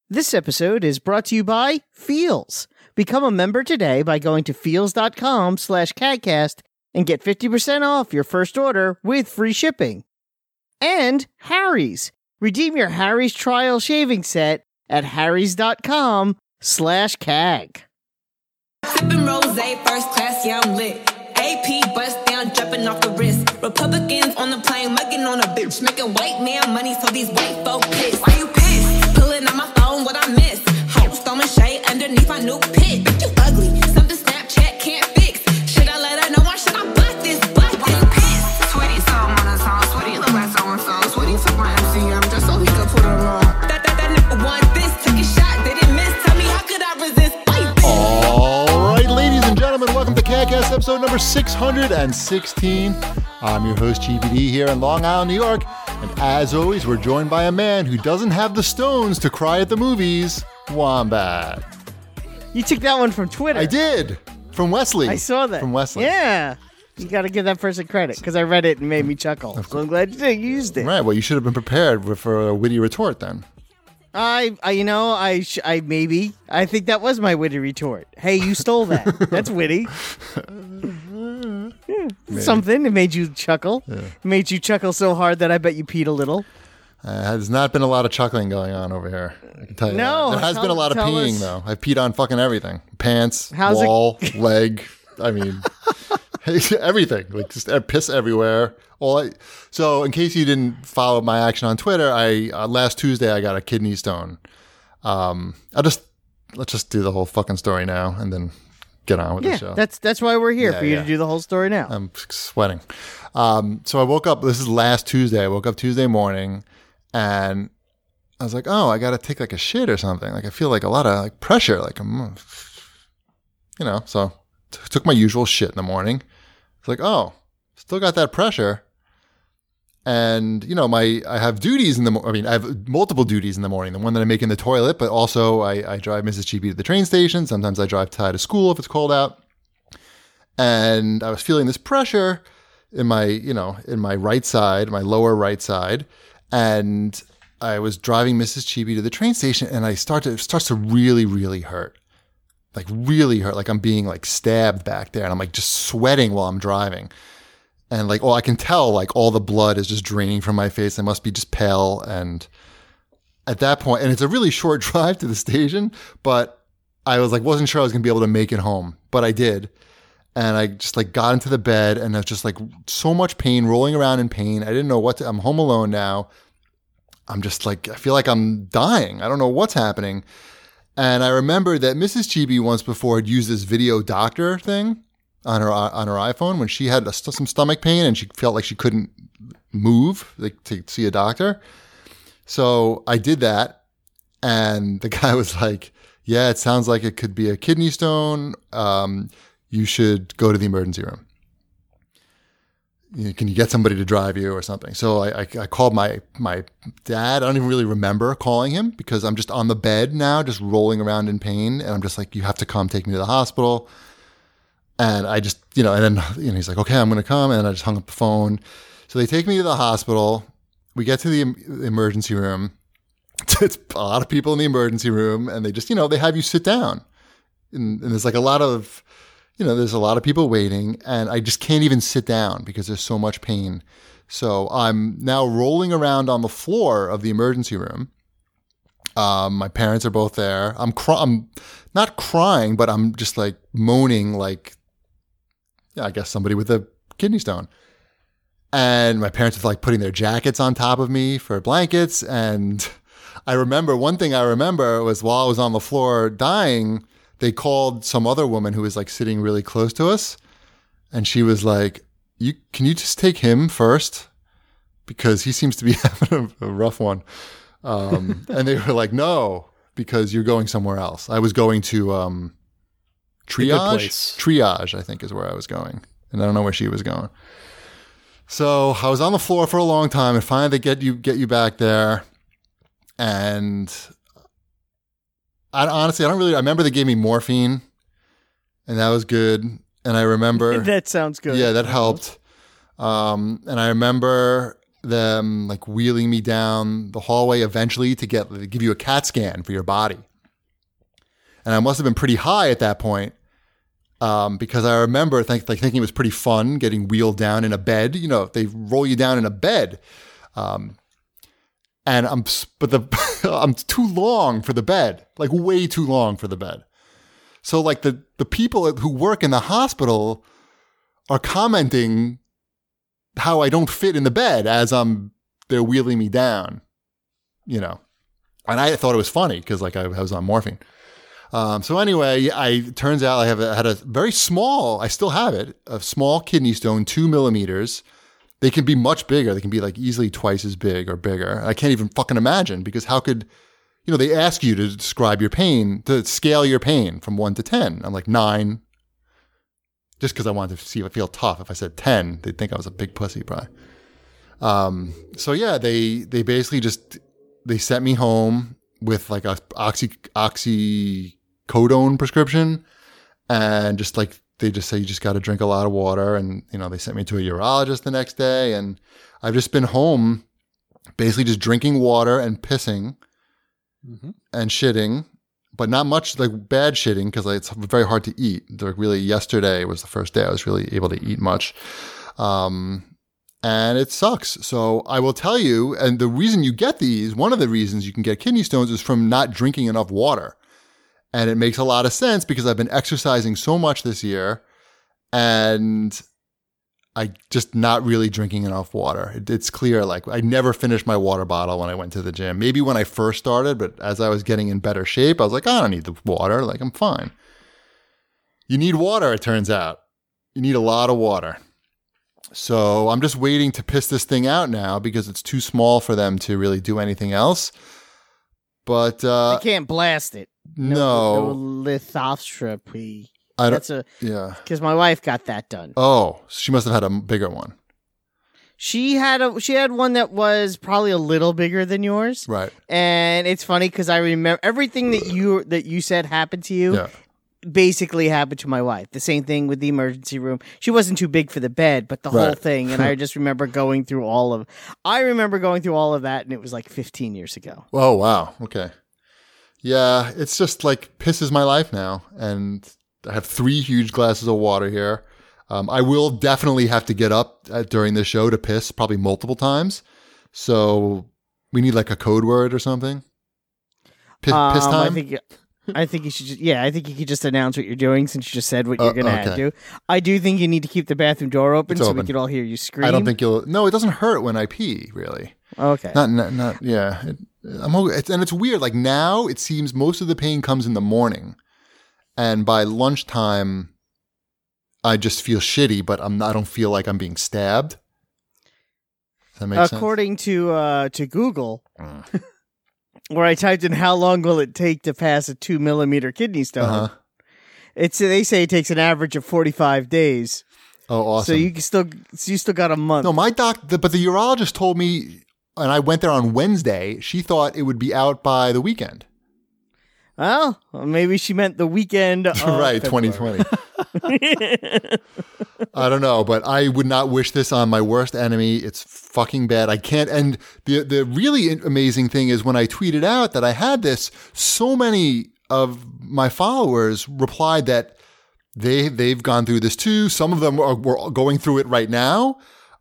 This episode is brought to you by Feels. Become a member today by going to feels.com/CAGcast and get 50% off your first order with free shipping. And Harry's. Redeem your Harry's trial shaving set at harrys.com/CAG. Sipping rosé, first class, yeah, I'm lit. AP bust down, jumping off the wrist. Republicans on the plane, mugging on a bitch. Making white man money, so these white folk pissed. Why you pissed? Pulling on my phone, what I miss. Hoes throwing shade underneath my new pit. You ugly, something Snapchat can't fix. Should I let her know? Why should I butt this piss? Sweetie, something on a song. Sweetie, look like so-and-so. Sweetie took my MCM just so he could put her on. That nigga won this, took a shot, didn't miss. Tell me, how could I resist? Why you pissed? All right, ladies and gentlemen, welcome to CAGcast episode number 616. I'm your host, GBD, here in Long Island, New York. And as always, we're joined by a man who doesn't have the stones to cry at the movies, Wombat. You took that one from Twitter. I did. From Wesley. I saw that. From Wesley. Yeah. You got to give that person credit because I read it and made me chuckle. So I'm glad you used it. Right. Well, you should have been prepared for a witty retort then. I maybe. I think that was my witty retort. Hey, you stole that. That's witty. Yeah, something. It made you chuckle. Yeah. It made you chuckle so hard that I bet you peed a little. There's not been a lot of chuckling going on over here. I can tell you no, that. There has been a lot of peeing, though. I've peed on fucking everything. Pants, wall, leg. I mean, everything. Like, just piss everywhere. So, in case you didn't follow my action on Twitter, last Tuesday I got a kidney stone. Let's just do the whole fucking story now, and then get on with the show. That's why we're here, for you to do the whole story now. I'm sweating. So I woke up, this is last Tuesday. I woke up Tuesday morning and I was like, oh, I got to take like a shit or something. Like I feel like a lot of like pressure, like so took my usual shit in the morning. It's like, oh, still got that pressure. And, I have duties I have multiple duties in the morning. The one that I make in the toilet, but also I drive Mrs. GB to the train station. Sometimes I drive Ty to school if it's cold out. And I was feeling this pressure in my right side, my lower right side. And I was driving Mrs. GB to the train station and it starts to really, really hurt. Like really hurt. Like I'm being like stabbed back there. And I'm like just sweating while I'm driving. And like, I can tell like all the blood is just draining from my face. I must be just pale. And at that point, and it's a really short drive to the station, but I was like, wasn't sure I was going to be able to make it home, but I did. And I just like got into the bed and I was just like so much pain, rolling around in pain. I didn't know I'm home alone now. I'm just like, I feel like I'm dying. I don't know what's happening. And I remember that Mrs. GB once before had used this video doctor thing on her iPhone when she had some stomach pain and she felt like she couldn't move to see a doctor. So I did that. And the guy was like, yeah, it sounds like it could be a kidney stone. You should go to the emergency room. Can you get somebody to drive you or something? So I called my dad. I don't even really remember calling him because I'm just on the bed now, just rolling around in pain. And I'm just like, you have to come take me to the hospital. And I just, and then he's like, okay, I'm going to come. And I just hung up the phone. So they take me to the hospital. We get to the emergency room. It's a lot of people in the emergency room. And they just, they have you sit down. And there's like a lot of, there's a lot of people waiting. And I just can't even sit down because there's so much pain. So I'm now rolling around on the floor of the emergency room. My parents are both there. I'm not crying, but I'm just like moaning like, I guess somebody with a kidney stone. And my parents were like putting their jackets on top of me for blankets. And one thing I remember was while I was on the floor dying, they called some other woman who was like sitting really close to us. And she was like, can you just take him first? Because he seems to be having a rough one. And they were like, no, because you're going somewhere else. I was going to, Triage, I think is where I was going. And I don't know where she was going. So I was on the floor for a long time and finally they get you back there. And I remember they gave me morphine and that was good. And I remember that sounds good. Yeah, that helped. And I remember them like wheeling me down the hallway eventually to give you a CAT scan for your body. And I must have been pretty high at that point because I remember thinking it was pretty fun getting wheeled down in a bed. You know, they roll you down in a bed. And I'm too long for the bed, like way too long for the bed. So like the people who work in the hospital are commenting how I don't fit in the bed as they're wheeling me down, you know. And I thought it was funny because like I was on morphine. So anyway, it turns out I had a very small, I still have it, a small kidney stone, 2 millimeters. They can be much bigger. They can be like easily twice as big or bigger. I can't even fucking imagine because how could, you know, they ask you to describe your pain, to scale your pain from 1 to 10. I'm like 9. Just because I wanted to see if I feel tough. If I said 10, they'd think I was a big pussy probably. So yeah, they basically they sent me home with like a oxycodone prescription and just like, they just say you just got to drink a lot of water. And, you know, they sent me to a urologist the next day. And I've just been home basically just drinking water and pissing and shitting, but not much like bad shitting because it's very hard to eat. Like really yesterday was the first day I was really able to eat much. And it sucks. So I will tell you, and the reason you get these, one of the reasons you can get kidney stones is from not drinking enough water. And it makes a lot of sense because I've been exercising so much this year and I just not really drinking enough water. It's clear, like I never finished my water bottle when I went to the gym. Maybe when I first started, but as I was getting in better shape, I was like, I don't need the water. Like I'm fine. You need water, it turns out. You need a lot of water. So I'm just waiting to piss this thing out now because it's too small for them to really do anything else. But I can't blast it. No lithotripsy. Yeah. Because my wife got that done. Oh, she must have had a bigger one. She had one that was probably a little bigger than yours. Right. And it's funny because I remember everything that you said happened to you. Yeah. Basically happened to my wife. The same thing with the emergency room. She wasn't too big for the bed, but the whole thing. And I just remember going through all of that, and it was like 15 years ago. Oh, wow. Okay. Yeah, it's just like pisses my life now. And I have 3 huge glasses of water here. I will definitely have to get up during this show to piss probably multiple times. So we need like a code word or something. Piss time? I think you should I think you could just announce what you're doing since you just said what you're going to do. I do think you need to keep the bathroom door open so we can all hear you scream. I don't think no, it doesn't hurt when I pee, really. Okay. Not yeah. And it's weird. Like now it seems most of the pain comes in the morning. And by lunchtime, I just feel shitty, but I don't feel like I'm being stabbed. Does that make sense? According to Google, where I typed in how long will it take to pass a 2 millimeter kidney stone, they say it takes an average of 45 days. Oh, awesome! So you still got a month. No, but the urologist told me, and I went there on Wednesday. She thought it would be out by the weekend. Well, maybe she meant the weekend of right, February. 2020. I don't know, but I would not wish this on my worst enemy. It's fucking bad. I can't. And the really amazing thing is when I tweeted out that I had this, so many of my followers replied that they've gone through this too. Some of them were going through it right now.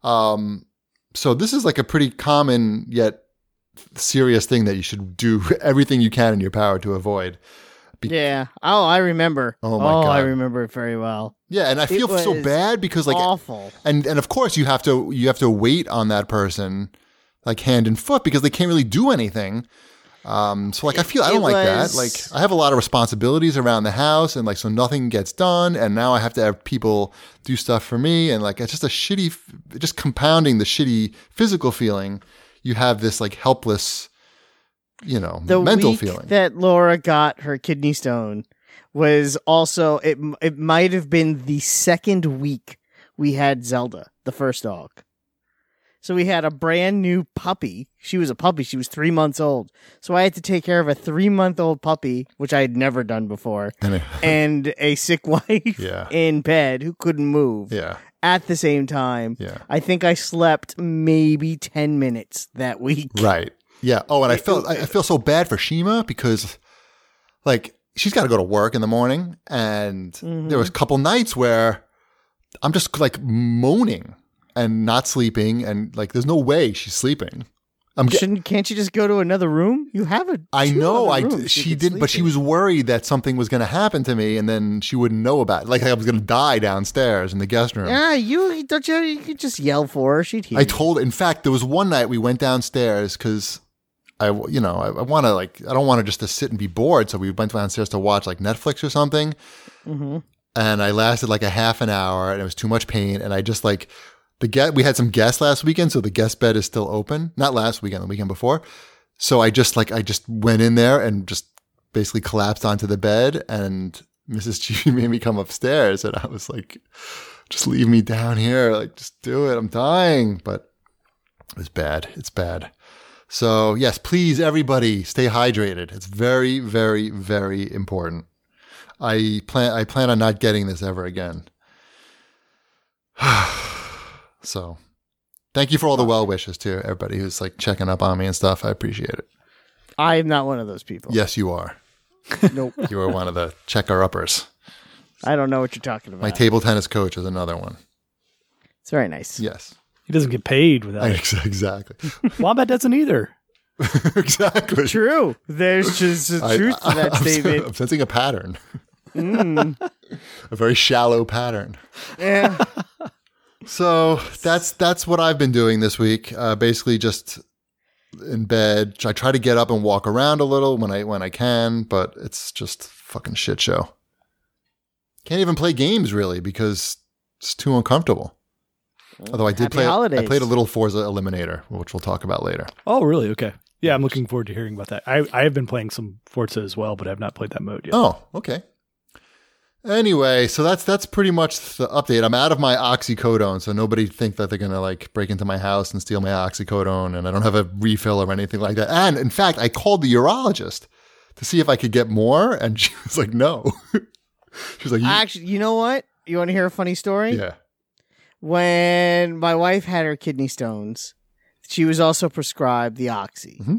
So this is like a pretty common yet serious thing that you should do everything you can in your power to avoid. Yeah. Oh, I remember. Oh my God. I remember it very well. Yeah, and I feel so bad because like awful. And of course you have to wait on that person like hand and foot because they can't really do anything. So like I don't like that. Like I have a lot of responsibilities around the house and like so nothing gets done and now I have to have people do stuff for me and like it's just just compounding the shitty physical feeling. You have this like helpless, mental feeling. That Laura got her kidney stone was also, it might have been the second week we had Zelda, the first dog. So we had a brand new puppy. She was a puppy. She was 3 months old. So I had to take care of a 3-month-old puppy, which I had never done before, and a sick wife in bed who couldn't move. Yeah. at the same time. Yeah. I think I slept maybe 10 minutes that week. Right. Yeah. Oh, and I feel so bad for Shima because, like, she's got to go to work in the morning, and there was a couple nights where I'm just like moaning and not sleeping, and like there's no way she's sleeping. Can't you just go to another room? You have a. I know. She didn't, but she was worried that something was going to happen to me, and then she wouldn't know about it. Like I was going to die downstairs in the guest room. Yeah, you could just yell for her. She'd hear. I told. In fact, there was one night we went downstairs because I want to like I don't want to just to sit and be bored, so we went downstairs to watch like Netflix or something. Mm-hmm. And I lasted like a half an hour, and it was too much pain, and I just like. We had some guests last weekend, so the guest bed is still open. Not last weekend, the weekend before. So I just went in there and just basically collapsed onto the bed, and Mrs. G made me come upstairs, and I was like, just leave me down here. Like, just do it. I'm dying. But it was bad. It's bad. So yes, please, everybody, stay hydrated. It's very, very, very important. I plan on not getting this ever again. So thank you for all the well wishes to everybody who's like checking up on me and stuff. I appreciate it. I am not one of those people. Yes, you are. Nope. You are one of the checker-uppers. I don't know what you're talking about. My table tennis coach is another one. It's very nice. Yes. He doesn't get paid without it. Exactly. Wombat doesn't either. Exactly. True. There's just a truth to that statement. I'm sensing a pattern. A very shallow pattern. Yeah. So that's what I've been doing this week. Basically, just in bed. I try to get up and walk around a little when I can, but it's just fucking shit show. Can't even play games really because it's too uncomfortable. Although I did Happy holidays. I played a little Forza Eliminator, which we'll talk about later. Oh, really? Okay. Yeah, I'm looking forward to hearing about that. I have been playing some Forza as well, but I have not played that mode yet. Oh, okay. Anyway, so that's pretty much the update. I'm out of my oxycodone, so nobody think that they're gonna like break into my house and steal my oxycodone, and I don't have a refill or anything like that. And in fact, I called the urologist to see if I could get more, and she was like, "No." She was like, Actually, you know what? You want to hear a funny story? Yeah. When my wife had her kidney stones, she was also prescribed the oxy. Mm-hmm.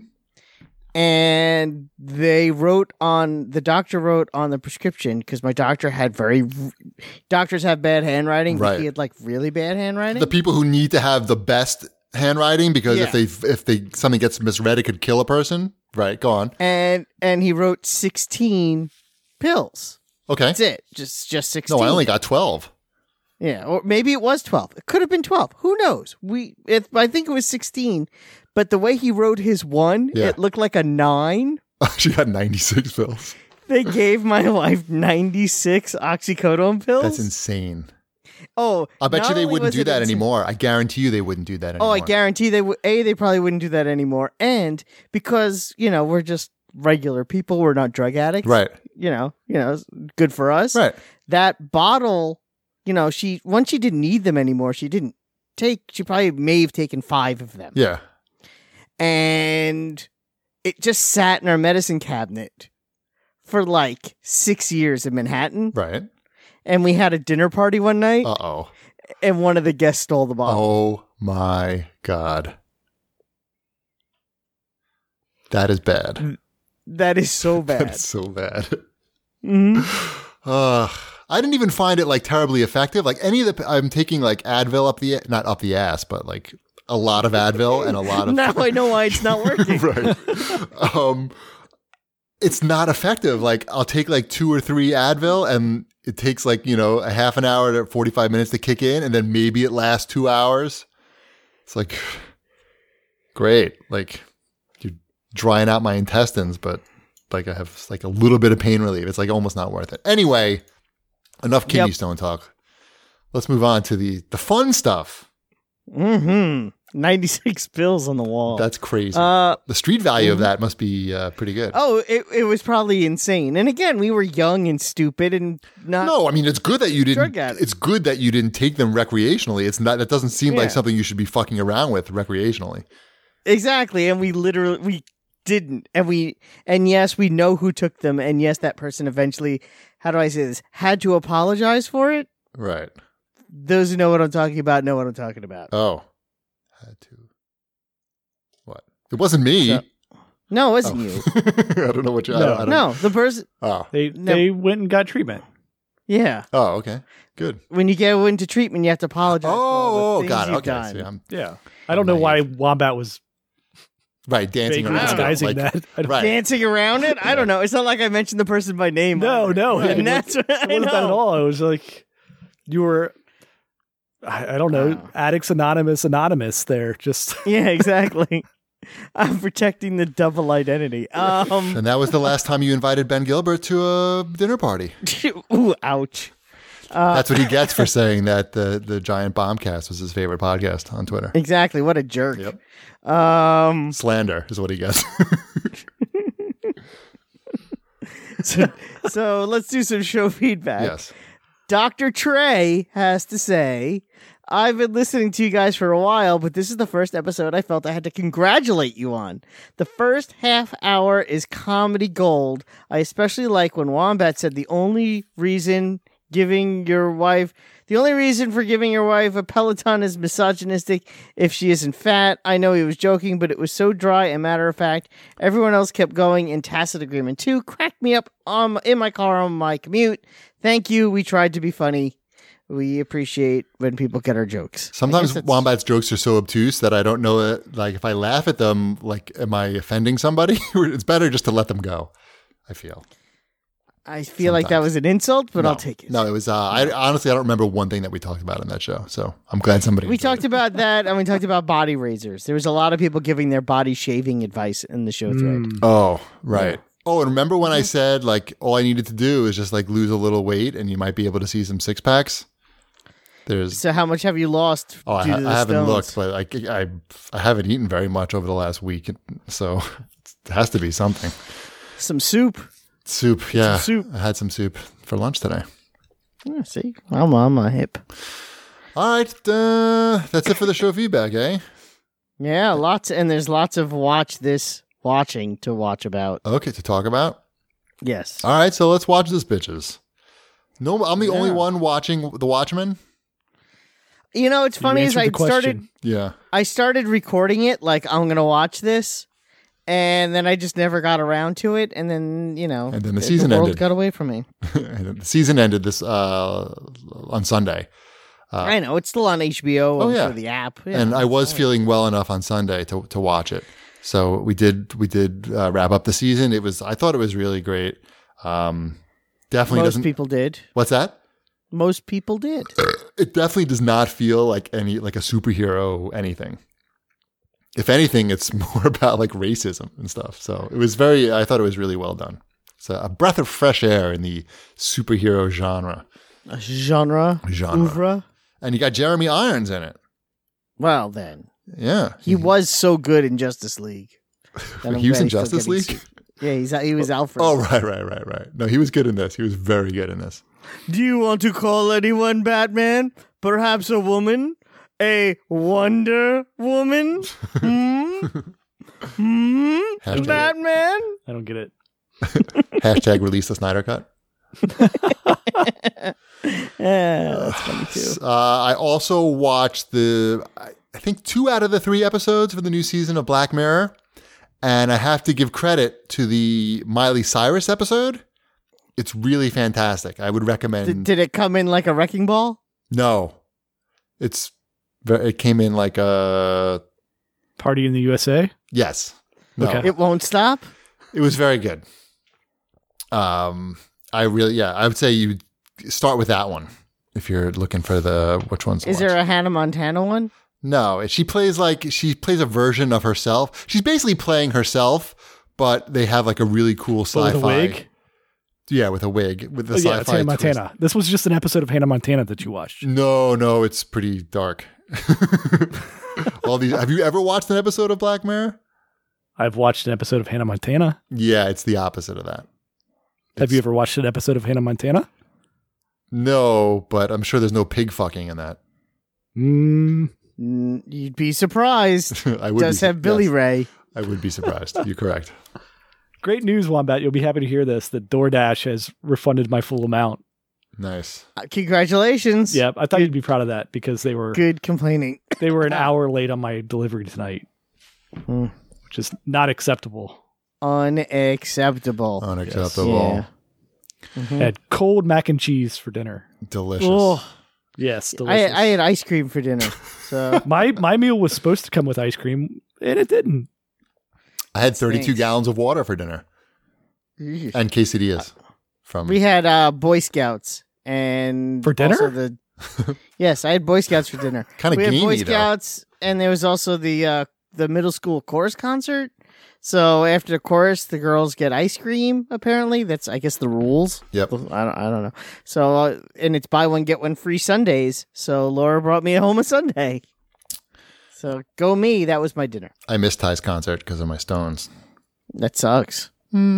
And the doctor wrote on the prescription, because my doctor had doctors have bad handwriting, Right. but he had like really bad handwriting. The people who need to have the best handwriting because Yeah. if something gets misread, it could kill a person. Right. Go on. and he wrote 16 pills. Okay. That's it. Just 16. No, I only got 12. Yeah, or maybe it was 12. It could have been 12. Who knows? I think it was 16. But the way he wrote his one, Yeah. it looked like a 9. She got 96 pills. They gave my wife 96 oxycodone pills. That's insane. Oh, I bet not you they only wouldn't was do it that insane- anymore. I guarantee you they wouldn't do that anymore. Oh, I guarantee they would. They probably wouldn't do that anymore. And because, we're just regular people, we're not drug addicts. Right. It's good for us. Right. That bottle, once she didn't need them anymore, she probably may have taken 5 of them. Yeah. And it just sat in our medicine cabinet for like 6 years in Manhattan. Right. And we had a dinner party one night, Uh-oh. and one of the guests stole the bottle. Oh my God. That is bad. That is so bad. That's so bad. Mhm. I didn't even find it like terribly effective. Like I'm taking like Advil not up the ass, but like a lot of Advil and a lot of. Now I know why it's not working. Right. It's not effective. Like I'll take like 2 or 3 Advil and it takes like, a half an hour to 45 minutes to kick in. And then maybe it lasts 2 hours. It's like, great. Like you're drying out my intestines, but like I have like a little bit of pain relief. It's like almost not worth it. Anyway, enough kidney stone talk. Let's move on to the fun stuff. 96 pills on the wall. That's crazy. The street value of that must be pretty good. Oh, it was probably insane. And again, we were young and stupid and not. No, I mean it's good that you didn't. Drug addict. It's good that you didn't take them recreationally. It's not. That doesn't seem Yeah. like something you should be fucking around with recreationally. Exactly. And we didn't. And yes, we know who took them. And yes, that person eventually, how do I say this, had to apologize for it. Right. those who know what I'm talking about know what I'm talking about. Oh. Had to. What? It wasn't me. So- No, it wasn't you. I don't know what you... I No. don't, No, the person. Oh. They went and got treatment. Yeah. Oh, okay. Good. When you go into treatment, you have to apologize. for all the things got it. you've Okay. done. See, I'm Yeah. I don't know why Wombat was right dancing vaguely around. disguising like, that. I don't- Right. Dancing around it? I don't know. It's not like I mentioned the person by name. No, either. no. And It that's what I It wasn't that at know. all. It was like you were, I don't know, Wow. Addicts Anonymous there. Just Yeah, exactly. I'm protecting the double identity. And that was the last time you invited Ben Gilbert to a dinner party. Ooh, ouch. That's what he gets for saying that the Giant Bombcast was his favorite podcast on Twitter. Exactly. What a jerk. Yep. Um, Slander is what he gets. so let's do some show feedback. Yes. Dr. Trey has to say, I've been listening to you guys for a while, but this is the first episode I felt I had to congratulate you on. The first half hour is comedy gold. I especially like when Wombat said the only reason for giving your wife a Peloton is misogynistic if she isn't fat. I know he was joking, but it was so dry and matter of fact. Everyone else kept going in tacit agreement too. Cracked me up in my car on my commute. Thank you. We tried to be funny. We appreciate when people get our jokes. Sometimes I guess that's- Wombat's jokes are so obtuse that I don't know that, like, if I laugh at them, like, am I offending somebody? It's better just to let them go, I feel. I feel like that sometimes. was an insult, but No. I'll take it. No, it was, I honestly, I don't remember one thing that we talked about in that show. So I'm glad somebody We enjoyed talked it. about that, and we talked about body razors. There was a lot of people giving their body shaving advice in the show thread. Oh, right. Oh, and remember when I said, like, all I needed to do is just, like, lose a little weight and you might be able to see some six packs? There's... So how much have you lost Oh, due to the I haven't stones? looked, but I haven't eaten very much over the last week, so it has to be something. Some soup. Soup, yeah. soup. I had some soup for lunch today. Yeah, see, I'm on my hip. All right, that's it for the show feedback, eh? Yeah, there's lots of watching to watch about. Okay, to talk about. Yes. All right, so let's watch this, bitches. No, I'm the only Yeah. one watching The Watchmen. You know, it's funny is answered I the question. started recording it like I'm gonna watch this, and then I just never got around to it, and then And then the season world ended. got away from me. And the season ended this on Sunday. I know it's still on HBO. Oh, yeah. For the app, yeah. And I was feeling well enough on Sunday to watch it. So we did wrap up the season. I thought it was really great. Definitely most doesn't. people did. What's that? Most people did. It definitely does not feel like a superhero anything. If anything, it's more about like racism and stuff. So it was I thought it was really well done. It's a breath of fresh air in the superhero genre. A genre. Oeuvre. And you got Jeremy Irons in it. Well, then Yeah. he was so good in Justice League. that I'm He was glad in he's still Justice getting League? sued. Yeah, he was Alfred. Oh, right. No, he was good in this. He was very good in this. Do you want to call anyone Batman? Perhaps a woman? A Wonder Woman? Hashtag- Batman? I don't get it. Hashtag release the Snyder Cut. Yeah, that's funny too. I also watched I think 2 out of the 3 episodes for the new season of Black Mirror. And I have to give credit to the Miley Cyrus episode. It's really fantastic. I would recommend. Did it come in like a wrecking ball? No. It came in like a. Party in the USA. Yes. No. Okay. It won't stop? It was very good. I would say you start with that one if you're looking for which one's the Is there a Hannah Montana one? No, she plays a version of herself. She's basically playing herself, but they have like a really cool sci-fi. With a wig? Yeah, with a wig, with the Oh, sci-fi. yeah, it's Hannah twist. Montana. This was just an episode of Hannah Montana that you watched. No, it's pretty dark. Have you ever watched an episode of Black Mirror? I've watched an episode of Hannah Montana. Yeah, it's the opposite of that. Have you ever watched an episode of Hannah Montana? No, but I'm sure there's no pig fucking in that. You'd be surprised. I would Does have Billy yes, Ray. I would be surprised. You're correct. Great news, Wombat. You'll be happy to hear this, that DoorDash has refunded my full amount. Nice. Congratulations. Yeah, I thought you'd be proud of that because they were Good complaining. an hour late on my delivery tonight, which is not acceptable. Unacceptable. Unacceptable. Yeah. I had cold mac and cheese for dinner. Delicious. Oh, Yes, delicious. I had ice cream for dinner. So my meal was supposed to come with ice cream, and it didn't. I had 32 Thanks. gallons of water for dinner and quesadillas. From we had Boy Scouts and For dinner? also yes, I had Boy Scouts for dinner. Kinda we had Boy gamey, though. Scouts, and there was also the middle school chorus concert. So after the chorus, the girls get ice cream. Apparently, that's I guess the rules. Yep. I don't know. So and it's buy one get one free Sundays. So Laura brought me home a sundae. So go me. That was my dinner. I missed Ty's concert because of my stones. That sucks.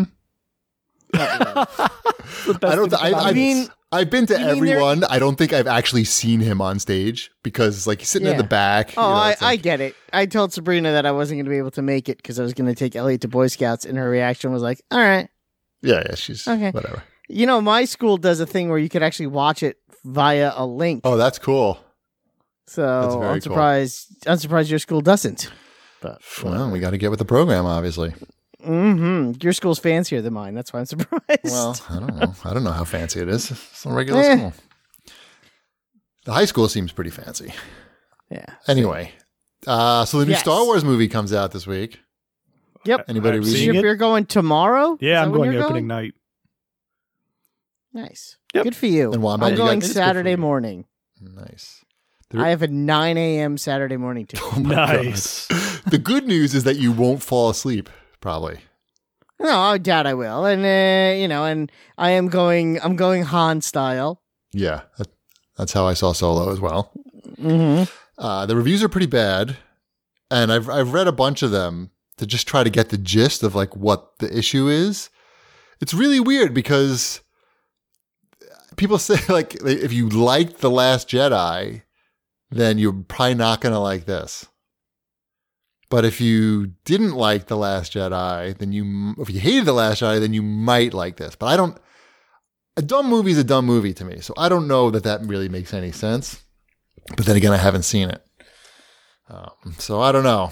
I don't. I've been to you mean there- everyone. I don't think I've actually seen him on stage because, like, he's sitting in Yeah. the back. Oh, it's I like- get it. I told Sabrina that I wasn't going to be able to make it because I was going to take Elliot to Boy Scouts, and her reaction was like, "All right." yeah, she's Okay. whatever. You know, my school does a thing where you could actually watch it via a link. Oh, that's cool. That's So very I'm surprised your school doesn't. But Well, we got to get with the program, obviously. your school's fancier than mine. That's why I'm surprised. Well, I don't know. I don't know how fancy it is. It's a regular Eh. school. The high school seems pretty fancy. yeah. Anyway, so the new Yes. Star Wars movie comes out this week. Yep. Anybody I'm reading seeing Chip, it? it. you're going tomorrow? Yeah, Is I'm that when going you're opening night. Nice. Yep. Good for you. And Wombat, I'm you got- going it's good for Saturday you. morning. Nice. I have a 9 a.m. Saturday morning too. Oh my God. Nice. The good news is that you won't fall asleep, probably. No, I doubt I will. And and I'm going Han style. Yeah, that's how I saw Solo as well. Mm-hmm. The reviews are pretty bad, and I've read a bunch of them to just try to get the gist of like what the issue is. It's really weird because people say like if you liked The Last Jedi, then you're probably not going to like this. But if you didn't like The Last Jedi, if you hated The Last Jedi, then you might like this. But a dumb movie is a dumb movie to me. So I don't know that really makes any sense. But then again, I haven't seen it. So I don't know.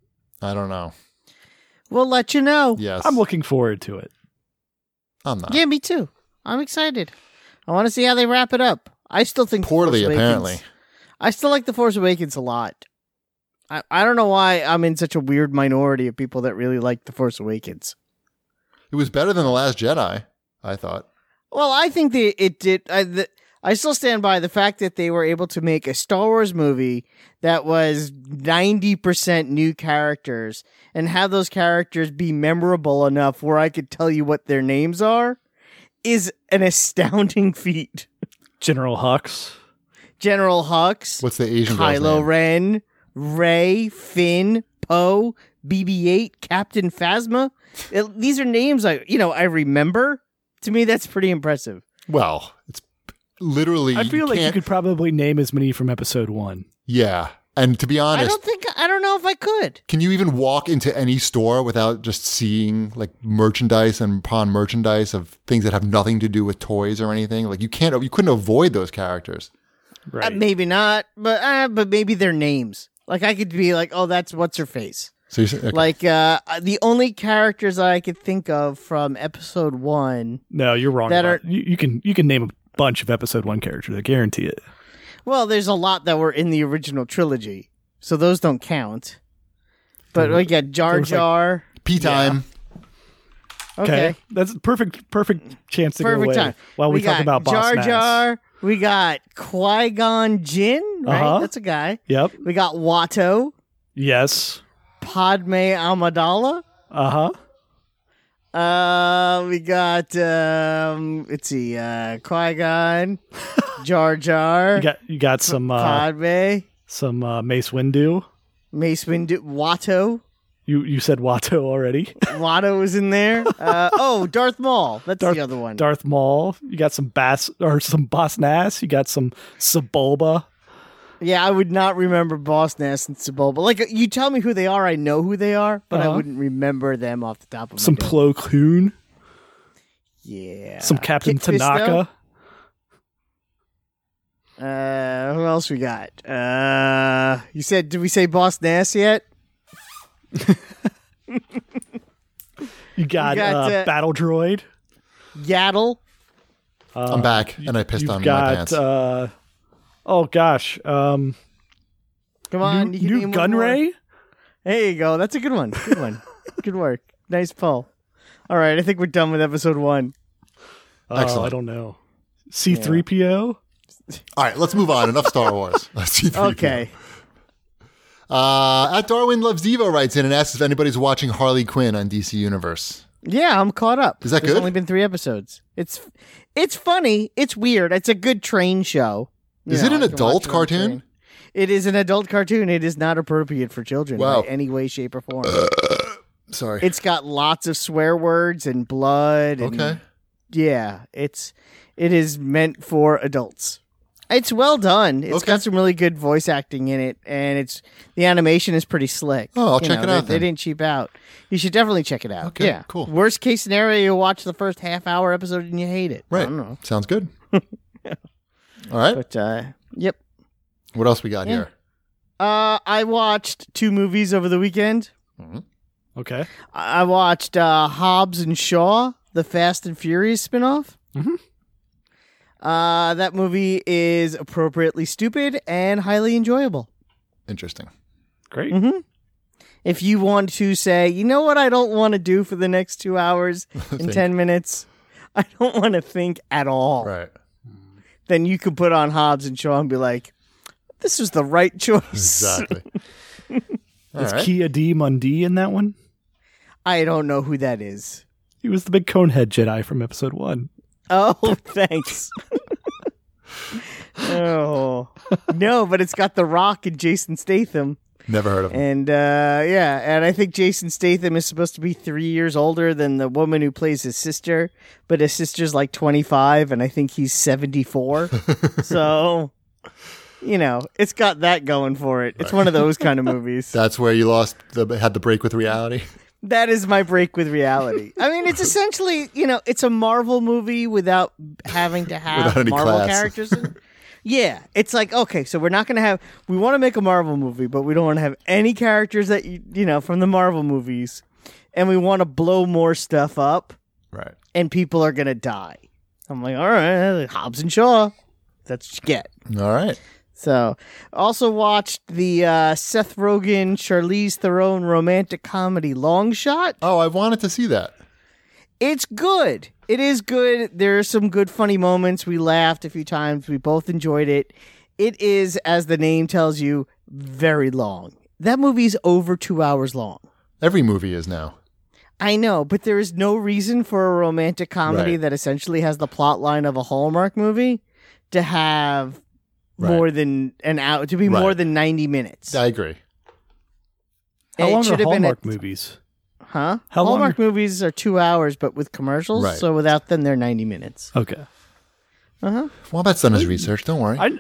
We'll let you know. Yes. I'm looking forward to it. I'm not. Yeah, me too. I'm excited. I want to see how they wrap it up. I still think The Poorly, Force Awakens- apparently. I still like The Force Awakens a lot. I don't know why I'm in such a weird minority of people that really like The Force Awakens. It was better than The Last Jedi, I thought. Well, I think it did. I still stand by the fact that they were able to make a Star Wars movie that was 90% new characters and have those characters be memorable enough where I could tell you what their names are is an astounding feat. General Hux. General Hux, What's the Asian girl's Kylo name? Ren, Rey, Finn, Poe, BB-8, Captain Phasma. These are names I remember. To me, that's pretty impressive. Well, it's literally. I feel like you can't- could probably name as many from episode 1. Yeah. And to be honest, I don't know if I could. can you even walk into any store without just seeing like merchandise and pawn merchandise of things that have nothing to do with toys or anything? Like you couldn't avoid those characters. Right. Maybe not, but maybe their names. Like I could be like, oh, that's what's her face. So you're saying, okay. Like the only characters I could think of from episode 1. No, you're wrong. That about- you can name a bunch of episode 1 characters. I guarantee it. Well, there's a lot that were in the original trilogy, so those don't count. But we got Jar there was, like, Jar. Pea time. Okay. That's perfect chance to go Perfect away time. while we talk got about Boss Jar Nass. Jar. We got Qui-Gon Jinn, right? Uh-huh. That's a guy. Yep. We got Watto, Yes. Padme Amidala. Uh-huh. We got let's see, Qui-Gon, Jar Jar, You got some Padme, Mace Windu. Mace Windu, Watto. You said Watto already. Watto was in there. Darth Maul. That's the other one. Darth Maul. You got some Boss Nass. You got some Sebulba. Yeah, I would not remember Boss Nass and Sebulba. Like, you tell me who they are, I know who they are, but I wouldn't remember them off the top of my Some head. Plo Koon. Yeah. Some Captain Kit Fisto? Tanaka. Who else we got? You said, did we say Boss Nass yet? You got Battle Droid. Yaddle. I'm back, and I pissed on my pants. Oh gosh. Come on, you can New name Gun one more. Ray. There you go. That's a good one. Good one. Good work. Nice pull. All right, I think we're done with episode 1. Excellent. I don't know. C-3PO. All right, let's move on. Enough Star Wars. Let's see. Okay. At Darwin Loves Devo writes in and asks if anybody's watching Harley Quinn on DC Universe. Yeah, I'm caught up. Is that There's good? only been 3 episodes. It's funny. It's weird. It's a good train show. Is it an adult cartoon? It is an adult cartoon. It is not appropriate for children Wow. by any way, shape, or form. Sorry. It's got lots of swear words and blood. And, Okay. Yeah, it is meant for adults. It's well done. It's Okay. got some really good voice acting in it, and the animation is pretty slick. Oh, I'll check it out They then. didn't cheap out. You should definitely check it out. Okay, Yeah, cool. Worst case scenario, you watch the first half-hour episode and you hate it. I Right. don't know. Sounds good. All right. But yep. What else we got Yeah. here? I watched 2 movies over the weekend. Okay. I watched Hobbs and Shaw, the Fast and Furious spinoff. Mhm. That movie is appropriately stupid and highly enjoyable. Interesting. Great. Mm-hmm. If you want to say, you know what I don't want to do for the next 2 hours and Think. 10 minutes? I don't want to think at all. Right. Then you could put on Hobbs and Shaw and be like, this was the right choice. Exactly. All Is right. Kia D. Mundi in that one? I don't know who that is. He was the big conehead Jedi from episode 1. Oh, thanks. Oh. No, but it's got The Rock and Jason Statham. Never heard of him. And and I think Jason Statham is supposed to be 3 years older than the woman who plays his sister, but his sister's like 25 and I think he's 74. So, it's got that going for it. It's one of those kind of movies. That's where you had the break with reality. That is my break with reality. I mean, it's essentially, it's a Marvel movie without having to have Without any Marvel class. characters. Yeah, it's like, okay, so we're not going to have, we want to make a Marvel movie, but we don't want to have any characters that, from the Marvel movies. And we want to blow more stuff up Right. and people are going to die. I'm like, all right, Hobbs and Shaw. That's what you get. All right. So, also watched the Seth Rogen, Charlize Theron romantic comedy Long Shot. Oh, I wanted to see that. It's good. It is good. There are some good funny moments. We laughed a few times. We both enjoyed it. It is, as the name tells you, very long. That movie's over 2 hours long. Every movie is now. I know, but there is no reason for a romantic comedy Right. that essentially has the plot line of a Hallmark movie to have Right. more than an hour, to be Right. more than 90 minutes. I agree. How It long should are have been Hallmark a- movies? Huh? How long Hallmark are- movies are 2 hours, but with commercials. Right. So without them, they're 90 minutes. Okay. Wombat's done his research. Don't worry. I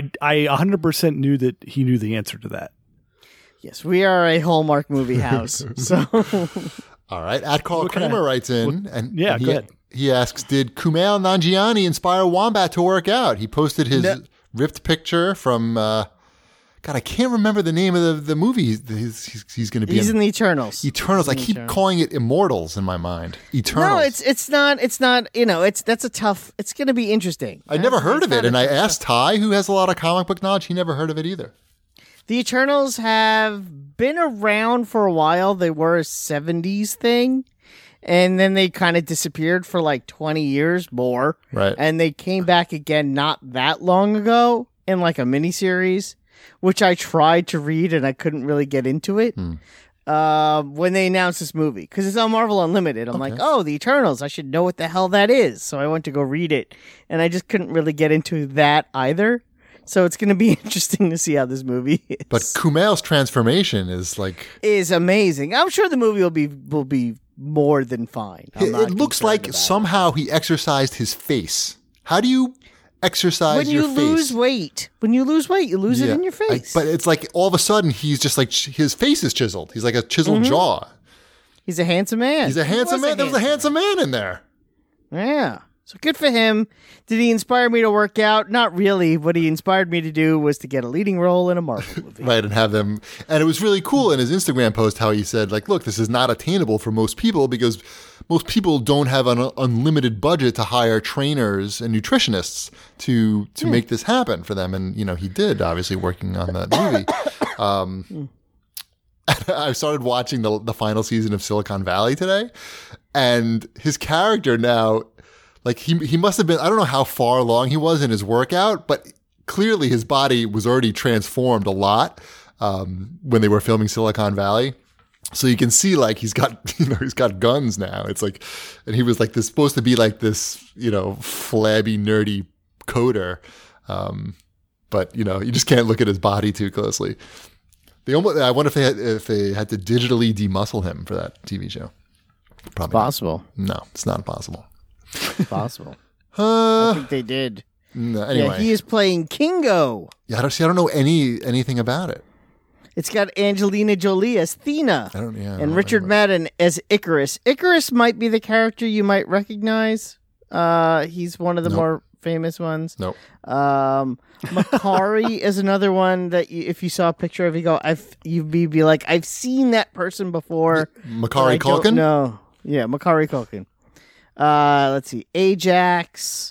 100% knew that he knew the answer to that. Yes, we are a Hallmark movie house. So All right. At Carl What kinda- Kramer writes in, and yeah, and go ahead. he asks, "Did Kumail Nanjiani inspire Wombat to work out?" He posted his No. ripped picture from. God, I can't remember the name of the movie he's going to be he's in. in the Eternals. Eternals. I He's in keep Eternals. calling it Immortals in my mind. Eternals. No, it's not. That's a tough. It's going to be interesting. I never heard of It's it, not and a- I asked Ty, who has a lot of comic book knowledge. He never heard of it either. The Eternals have been around for a while. They were a 70s thing, and then they kind of disappeared for like 20 years more. Right. And they came back again not that long ago in like a miniseries, which I tried to read and I couldn't really get into it. When they announced this movie, because it's on Marvel Unlimited. I'm like, oh, the Eternals. I should know what the hell that is. So I went to go read it, and I just couldn't really get into that either. So it's going to be interesting to see how this movie is. But Kumail's transformation is like Is amazing. I'm sure the movie will be more than fine. I'm it not looks concerned like about it. somehow he exercised his face. How do you exercise when your you face? lose weight, you lose it Yeah. in your face. but it's like all of a sudden he's just like his face is chiseled. He's like a chiseled jaw. he's a handsome man. He's a handsome He was man. There was a handsome man in there. Yeah. So good for him. Did he inspire me to work out? Not really. What he inspired me to do was to get a leading role in a Marvel movie. Right, and have them. And it was really cool in his Instagram post how he said, like, look, this is not attainable for most people because most people don't have an unlimited budget to hire trainers and nutritionists to make this happen for them. And, he did, obviously, working on that movie. I started watching the final season of Silicon Valley today, and his character now, like he must have been, I don't know how far along he was in his workout, but clearly his body was already transformed a lot when they were filming Silicon Valley. So you can see like he's got guns now. It's like, and he was like this supposed to be like this, flabby, nerdy coder. But you just can't look at his body too closely. I wonder if they had to digitally demuscle him for that TV show. Probably possible. No, it's not possible. Possible. I think they did. No, anyway, yeah, he is playing Kingo. Yeah, I don't know anything about it. It's got Angelina Jolie as Thena. And Richard Madden as Icarus. Icarus might be the character you might recognize. He's one of the more famous ones. Nope. Makari is another one that if you saw a picture of, you'd be like, I've seen that person before. Makari Culkin? No. Yeah, Makari Culkin. Let's see. Ajax.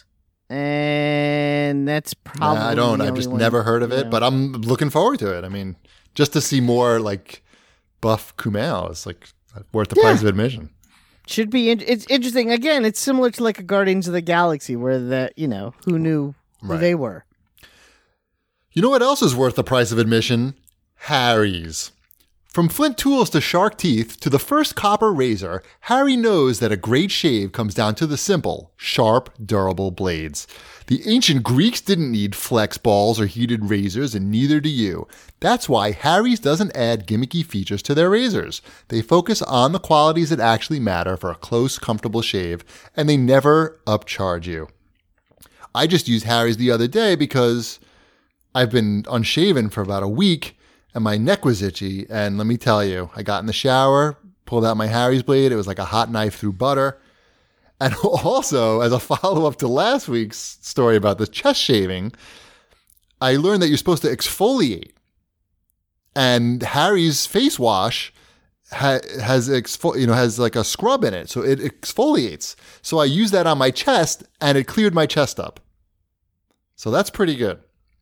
And that's probably I've just never heard of it, but I'm looking forward to it. I mean, just to see more like buff Kumail is like worth the price of admission. Should be. It's interesting. Again, it's similar to like a Guardians of the Galaxy where who knew who they were. You know what else is worth the price of admission? Harry's. From flint tools to shark teeth to the first copper razor, Harry knows that a great shave comes down to the simple, sharp, durable blades. The ancient Greeks didn't need flex balls or heated razors, and neither do you. That's why Harry's doesn't add gimmicky features to their razors. They focus on the qualities that actually matter for a close, comfortable shave, and they never upcharge you. I just used Harry's the other day because I've been unshaven for about a week, and my neck was itchy, and let me tell you, I got in the shower, pulled out my Harry's blade, it was like a hot knife through butter. And also, as a follow-up to last week's story about the chest shaving, I learned that you're supposed to exfoliate. And Harry's face wash has like a scrub in it, so it exfoliates. So I used that on my chest, and it cleared my chest up. So that's pretty good.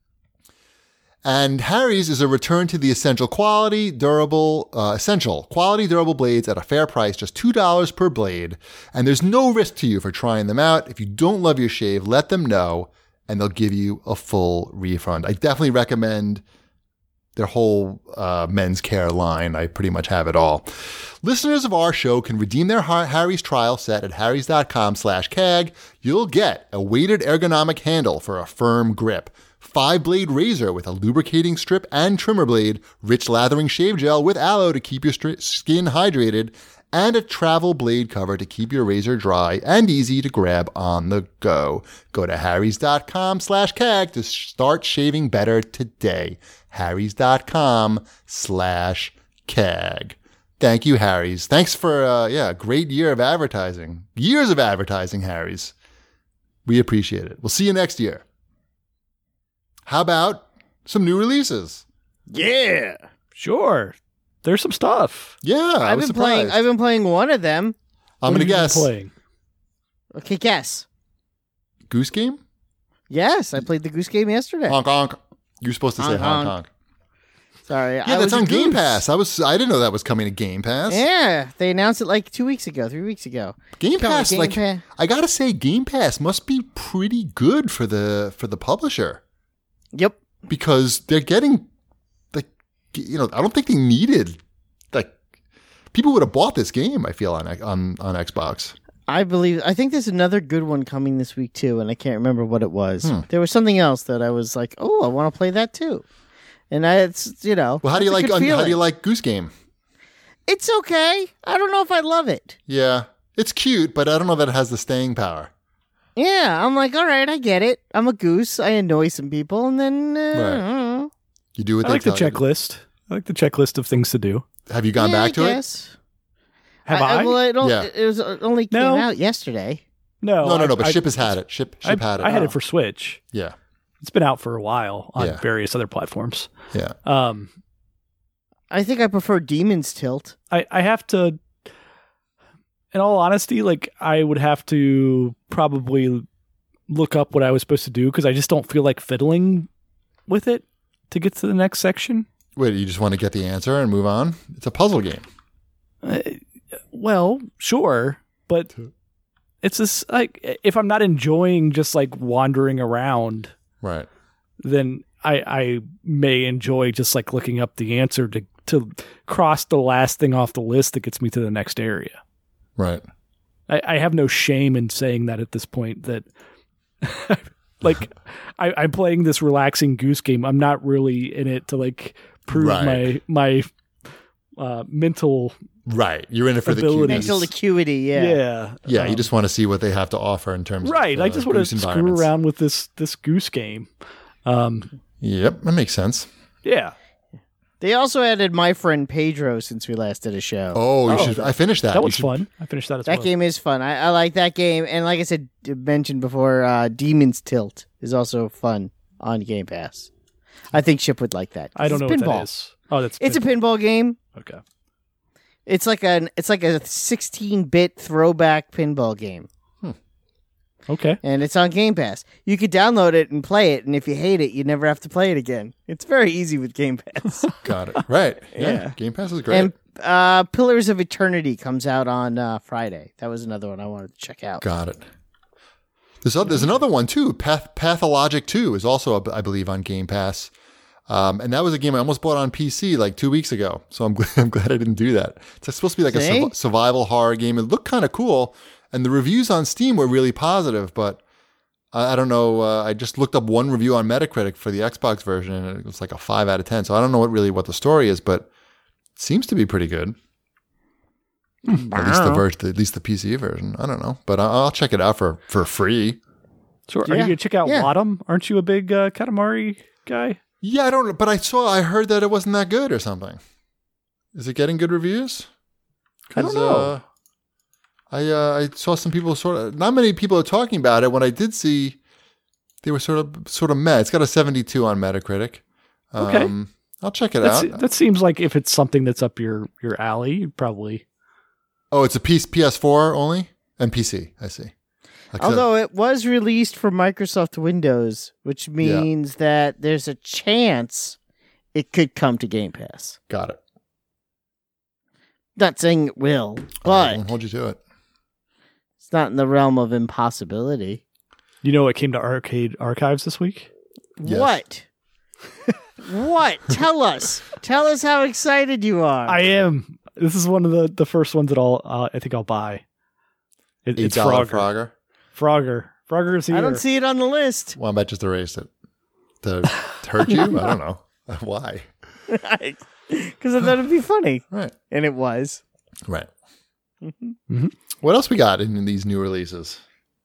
And Harry's is a return to the essential quality, durable blades at a fair price, just $2 per blade. And there's no risk to you for trying them out. If you don't love your shave, let them know, and they'll give you a full refund. I definitely recommend their whole men's care line. I pretty much have it all. Listeners of our show can redeem their Harry's trial set at harrys.com/CAG. You'll get a weighted ergonomic handle for a firm grip, 5-blade razor with a lubricating strip and trimmer blade, rich lathering shave gel with aloe to keep your skin hydrated, and a travel blade cover to keep your razor dry and easy to grab on the go. Go to harrys.com/CAG to start shaving better today. harrys.com/CAG. Thank you, Harry's. Thanks for a great year of advertising. Years of advertising, Harry's. We appreciate it. We'll see you next year. How about some new releases? Yeah, sure. There's some stuff. Yeah, I've been playing one of them. I'm going to guess. Playing? Okay, guess. Goose Game? Yes, I played the Goose Game yesterday. Honk honk. You're supposed to say honk honk. Sorry. Yeah, that's on Game Pass. I didn't know that was coming to Game Pass. Yeah, they announced it like 3 weeks ago. Game Pass, I gotta say, Game Pass must be pretty good for the publisher. Yep. Because they're getting, I don't think they needed, people would have bought this game, I feel, on Xbox. I think there's another good one coming this week too, and I can't remember what it was. There was something else that I was like, oh, I want to play that too. And it's, Well, how do you like Goose Game? It's okay. I don't know if I love it. Yeah. It's cute, but I don't know that it has the staying power. Yeah, I'm like, all right, I get it. I'm a goose. I annoy some people, and then I don't know. You do what I they like the tell you. checklist. I like the checklist of things to do. Have you gone back to it? Yes. Have I? Well, Yeah. it was only came out yesterday. No. But Ship has had it. Ship had it. I had it for Switch. Yeah. It's been out for a while on various other platforms. Yeah. I think I prefer Demon's Tilt. I have to, in all honesty, like I would have to probably look up what I was supposed to do because I just don't feel like fiddling with it to get to the next section. Wait, you just want to get the answer and move on? It's a puzzle game. Well, sure, but it's just like if I'm not enjoying just like wandering around, right? Then I may enjoy just like looking up the answer to cross the last thing off the list that gets me to the next area. Right. I have no shame in saying that at this point that like I'm playing this relaxing goose game. I'm not really in it to like prove my mental You're in it for abilities. the cuteness. Mental acuity, yeah. You just want to see what they have to offer in terms of I just want to screw around with this goose game. Yep, that makes sense. Yeah. They also added My Friend Pedro since we last did a show. Oh, you should. I finished that. That was fun. I finished that as well. That game is fun. I like that game. And like I said, mentioned before, Demon's Tilt is also fun on Game Pass. I think Ship would like that. I don't know pinball. what that is. Oh, that's It's a pinball game. Okay. It's like a 16-bit throwback pinball game. Okay. And it's on Game Pass. You could download it and play it, and if you hate it, you never have to play it again. It's very easy with Game Pass. Got it. Right. Yeah. Game Pass is great. And Pillars of Eternity comes out on Friday. That was another one I wanted to check out. Got it. There's another one, too. Pathologic 2 is also, I believe, on Game Pass. And that was a game I almost bought on PC like 2 weeks ago. So I'm glad I didn't do that. It's supposed to be like a survival horror game. It looked kind of cool. And the reviews on Steam were really positive, but I don't know. I just looked up one review on Metacritic for the Xbox version, and it was like a 5 out of 10. So I don't know what the story is, but it seems to be pretty good. At least the PC version. I don't know, but I'll check it out for free. So are you going to check out Wadham? Aren't you a big Katamari guy? Yeah, I don't know, but I heard that it wasn't that good or something. Is it getting good reviews? I don't know. I saw some people not many people are talking about it. When I did see, they were sort of meh. It's got a 72 on Metacritic. Okay. I'll check it out. That seems like if it's something that's up your alley, you'd probably. Oh, it's a PS4 only and PC. I see. Although it was released for Microsoft Windows, which means that there's a chance it could come to Game Pass. Got it. Not saying it will, but I won't hold you to it. It's not in the realm of impossibility. You know what came to Arcade Archives this week? Yes. What? What? Tell us. Tell us how excited you are. I am. This is one of the first ones that I think I'll buy. It's Frogger. Frogger is here. I don't see it on the list. Well, I might just erase it. To hurt you? I don't know. Why? Because I thought it'd be funny. Right. And it was. Right. Mm-hmm. What else we got in these new releases?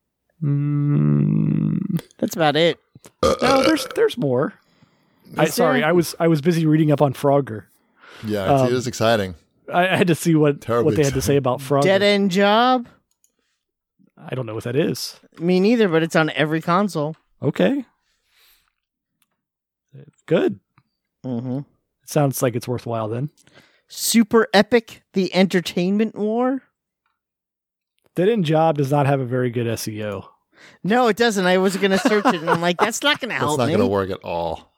That's about it. No, there's more. I was busy reading up on Frogger. Yeah, it is exciting. I had to see what they had to say about Frogger. Dead End Job? I don't know what that is. Me neither, but it's on every console. Okay. Good. Mm-hmm. It sounds like it's worthwhile then. Super Epic, The Entertainment War? Dead End Job does not have a very good SEO. No, it doesn't. I was going to search it, and I'm like, that's not going to help me. It's not going to work at all.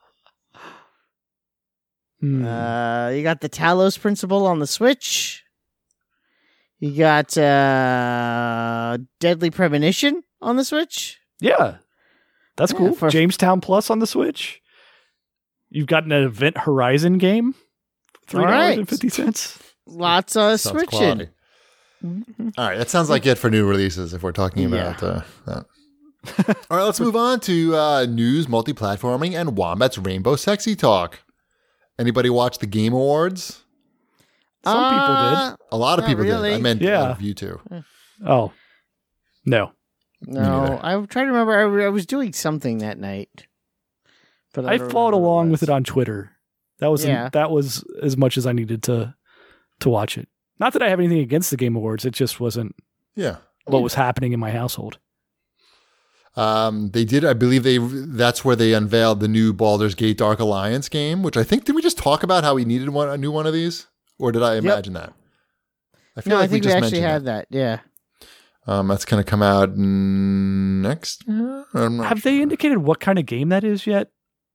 You got the Talos Principle on the Switch. You got Deadly Premonition on the Switch. Yeah, that's cool. Jamestown Plus on the Switch. You've got an Event Horizon game. $3.50. Lots of switching. All right, that sounds like it for new releases if we're talking about that. All right, let's move on to news, multi-platforming, and Wombat's Rainbow Sexy Talk. Anybody watch the Game Awards? Some people did. A lot of people really. did. I meant out of you two. Oh, no. No, I'm trying to remember. I was doing something that night. But I followed along with it on Twitter. That was as much as I needed to watch it. Not that I have anything against the Game Awards. It just wasn't what was happening in my household. They did, I believe that's where they unveiled the new Baldur's Gate Dark Alliance game, which I think, did we just talk about how we needed a new one of these? Or did I imagine that? I feel I think we actually had that. Yeah. That's going to come out next year. Have they indicated what kind of game that is yet?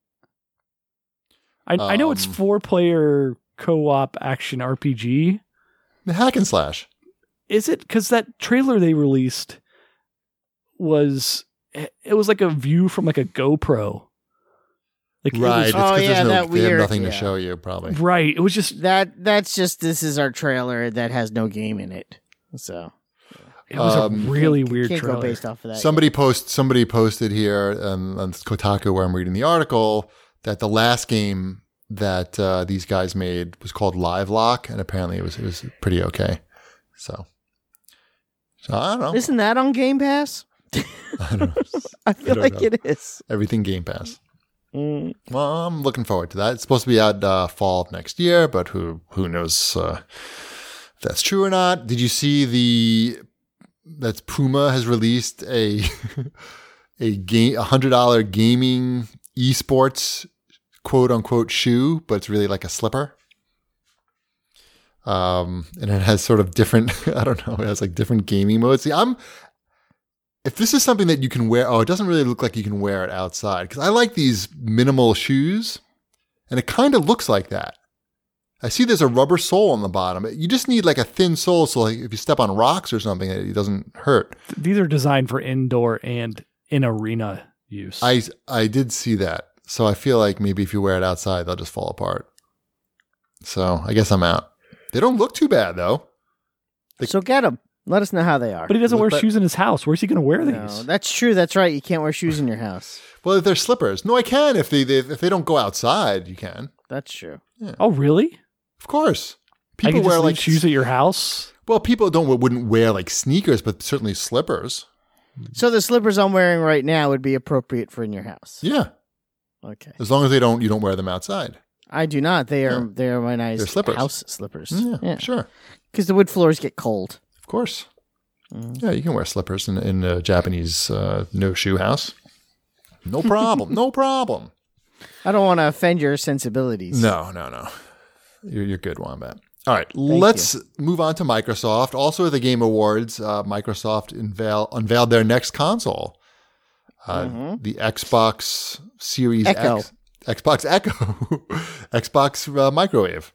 I know it's 4-player co-op action RPG. The hack and slash. Is it? Because that trailer they released was like a view from like a GoPro. Like right. It was, it's that they have weird. nothing to show you, probably. right. It was just That's just, this is our trailer that has no game in it. So it was a really weird can't trailer. go based off of that. Somebody posted here on Kotaku, where I'm reading the article, that the last game that these guys made was called Live Lock, and apparently it was pretty okay. So I don't know. Isn't that on Game Pass? I don't know. I feel like know. it is. Everything Game Pass. Well, I'm looking forward to that. It's supposed to be out fall of next year, but who knows if that's true or not. Did you see that Puma has released a $100 gaming esports quote unquote shoe, but it's really like a slipper. And it has sort of different, I don't know, it has like different gaming modes. See, if this is something that you can wear, it doesn't really look like you can wear it outside, because I like these minimal shoes, and it kind of looks like that. I see there's a rubber sole on the bottom. You just need like a thin sole, so like if you step on rocks or something, it doesn't hurt. These are designed for indoor and in arena use. I did see that, so I feel like maybe if you wear it outside, they'll just fall apart. So I guess I'm out. They don't look too bad though. So get them. Let us know how they are. But he doesn't wear shoes in his house. Where's he going to wear No, these? that's true. That's right. You can't wear shoes in your house. Well, if they're slippers. No, I can. If they don't go outside, you can. That's true. Oh, really? Of course. I People can wear just like leave shoes at your house? Well, people wouldn't wear like sneakers, but certainly slippers. So the slippers I'm wearing right now would be appropriate for in your house. Yeah, Okay. as long as you don't wear them outside. I do not. They are my nice They're slippers. house slippers. Yeah, sure, Because the wood floors get cold. of course. Yeah, you can wear slippers in a Japanese no shoe house. No problem. No problem. I don't want to offend your sensibilities. No. You're good, Wombat. All right, let's move on to Microsoft. Also at the Game Awards, Microsoft unveiled their next console, the Xbox Series Echo. X. Xbox Echo. Xbox Microwave.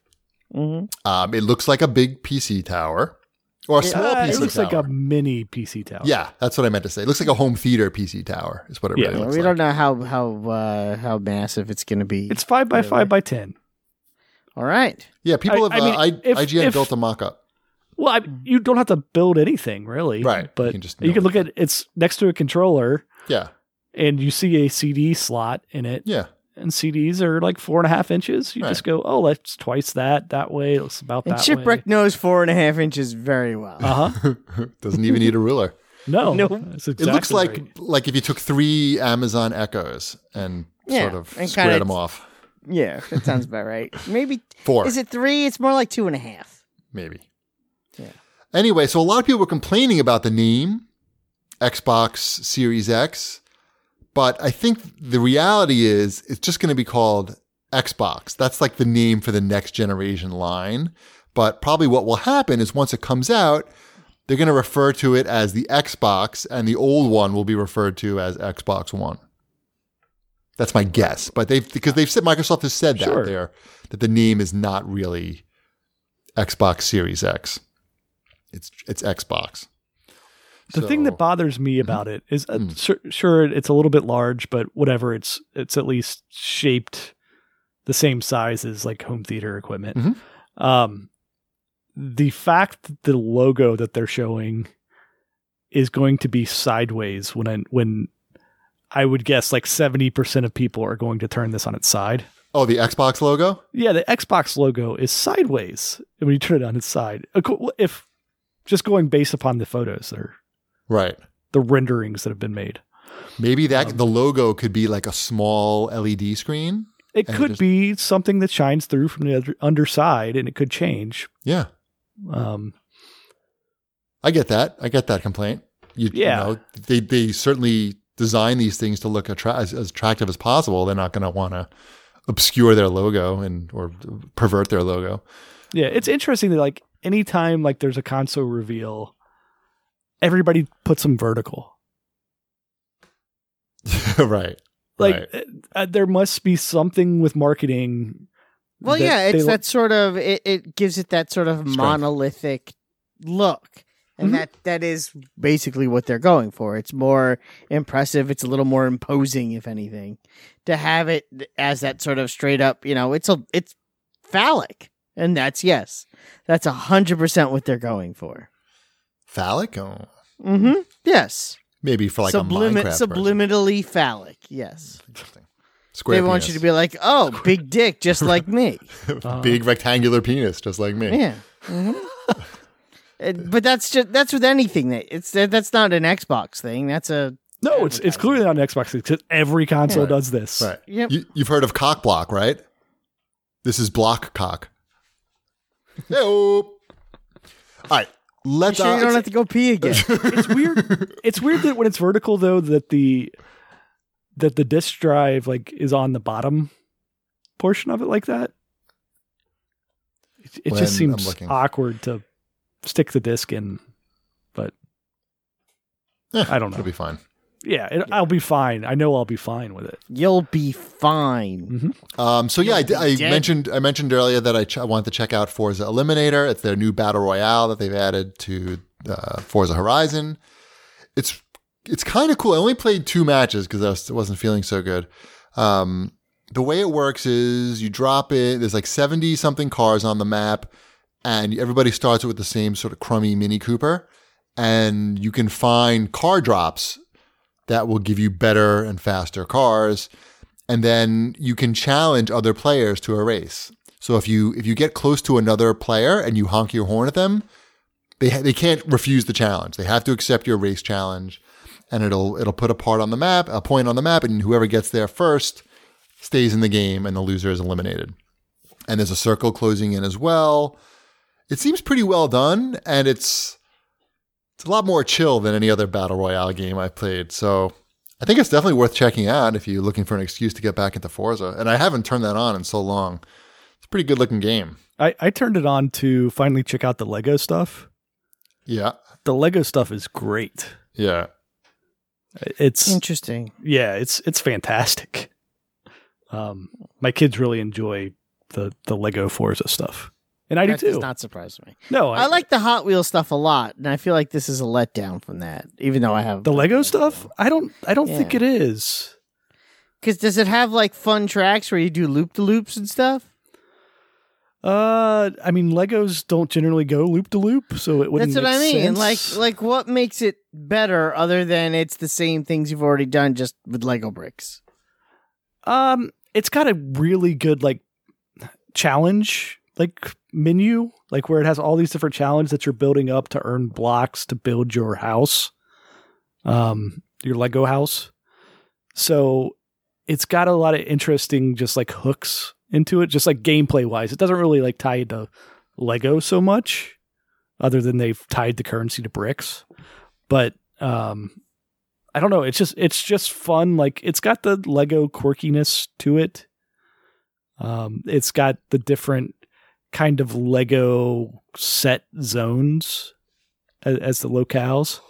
It looks like a big PC tower. Or a small PC tower. It looks like a mini PC tower. Yeah, that's what I meant to say. It looks like a home theater PC tower is what it really looks We like. don't know how massive it's going to be. It's 5 by 5 by 10. All right. Yeah, people have IGN if- built a mock-up. Well, you don't have to build anything, really. Right. But You can just you can look at it's next to a controller, Yeah, and you see a CD slot in it. yeah. And CDs are like 4.5 inches. You just go, oh, that's twice that way. It looks about And that Shipwreck knows 4.5 inches very well. way. Uh-huh. Doesn't even need a ruler. No. No. That's It looks exactly like if you took 3 Amazon Echoes and sort of and squared kinda- them off. Yeah, that sounds about right. Maybe 4. Is it 3? It's more like 2.5. Maybe. Yeah. Anyway, so a lot of people were complaining about the name Xbox Series X, but I think the reality is it's just going to be called Xbox. That's like the name for the next generation line. But probably what will happen is once it comes out, they're going to refer to it as the Xbox, and the old one will be referred to as Xbox One. That's my guess. But Microsoft has said that Sure. that the name is not really Xbox Series X. It's Xbox. The thing that bothers me about it is, sure, it's a little bit large, but whatever. It's at least shaped the same size as like home theater equipment. The fact that the logo that they're showing is going to be sideways when I would guess like 70% of people are going to turn this on its side. Oh, the Xbox logo? Yeah, the Xbox logo is sideways when you turn it on its side. If just going based upon the photos that are Right. the renderings that have been made. Maybe the logo could be like a small LED screen. It could be something that shines through from the underside, and it could change. Yeah. I get that. I get that complaint. You know, they certainly design these things to look as attractive as possible. They're not going to want to obscure their logo or pervert their logo. Yeah, it's interesting that like anytime like there's a console reveal, everybody puts them vertical. Right. Like there must be something with marketing. Well, yeah, it's that sort of it gives it that sort of monolithic look. And that is basically what they're going for. It's more impressive. It's a little more imposing, if anything, to have it as that sort of straight up. It's phallic, and that's 100% what they're going for. Phallic? Oh. Mm-hmm. Yes. Maybe for like a Minecraft subliminally phallic. Yes. Interesting. Square they penis. want you to be like, oh, big dick, just like me. Big rectangular penis, just like me. Yeah. Mm-hmm. But that's with anything. That's not an Xbox thing. That's it's clearly not an Xbox thing because every console does this. Right. Yep. You've heard of cock block, right? This is block cock. All right. You sure you don't have to go pee again? It's weird. It's weird that when it's vertical though that the disk drive like is on the bottom portion of it like that. It just seems awkward to stick the disc in, but I don't know. It'll be fine. Yeah, I'll be fine. I know I'll be fine with it. You'll be fine. Mm-hmm. So yeah, I mentioned earlier that I wanted to check out Forza Eliminator. It's their new battle royale that they've added to Forza Horizon. It's kind of cool. I only played 2 matches because I wasn't feeling so good. The way it works is you drop it. There's like 70 something cars on the map. And everybody starts with the same sort of crummy Mini Cooper. And you can find car drops that will give you better and faster cars. And then you can challenge other players to a race. So if you get close to another player and you honk your horn at them, they can't refuse the challenge. They have to accept your race challenge. And it'll put a point on the map, and whoever gets there first stays in the game, and the loser is eliminated. And there's a circle closing in as well. It seems pretty well done, and it's a lot more chill than any other battle royale game I've played. So I think it's definitely worth checking out if you're looking for an excuse to get back into Forza. And I haven't turned that on in so long. It's a pretty good looking game. I turned it on to finally check out the Lego stuff. Yeah. The Lego stuff is great. Yeah. It's interesting. Yeah, it's fantastic. My kids really enjoy the Lego Forza stuff. And I do too. That does not surprise me. No, I like the Hot Wheels stuff a lot, and I feel like this is a letdown from that. Even though I have the Lego stuff, I don't think it is. Because does it have like fun tracks where you do loop de loops and stuff? I mean, Legos don't generally go loop de loop, so it wouldn't. That's what I mean. Sense. Like what makes it better other than it's the same things you've already done just with Lego bricks? It's got a really good like challenge like menu, like where it has all these different challenges that you're building up to earn blocks to build your house, your Lego house. So it's got a lot of interesting just like hooks into it, just like gameplay wise. It doesn't really like tie to Lego so much, other than they've tied the currency to bricks. But I don't know. It's just fun. Like it's got the Lego quirkiness to it. It's got the different kind of Lego set zones as the locales.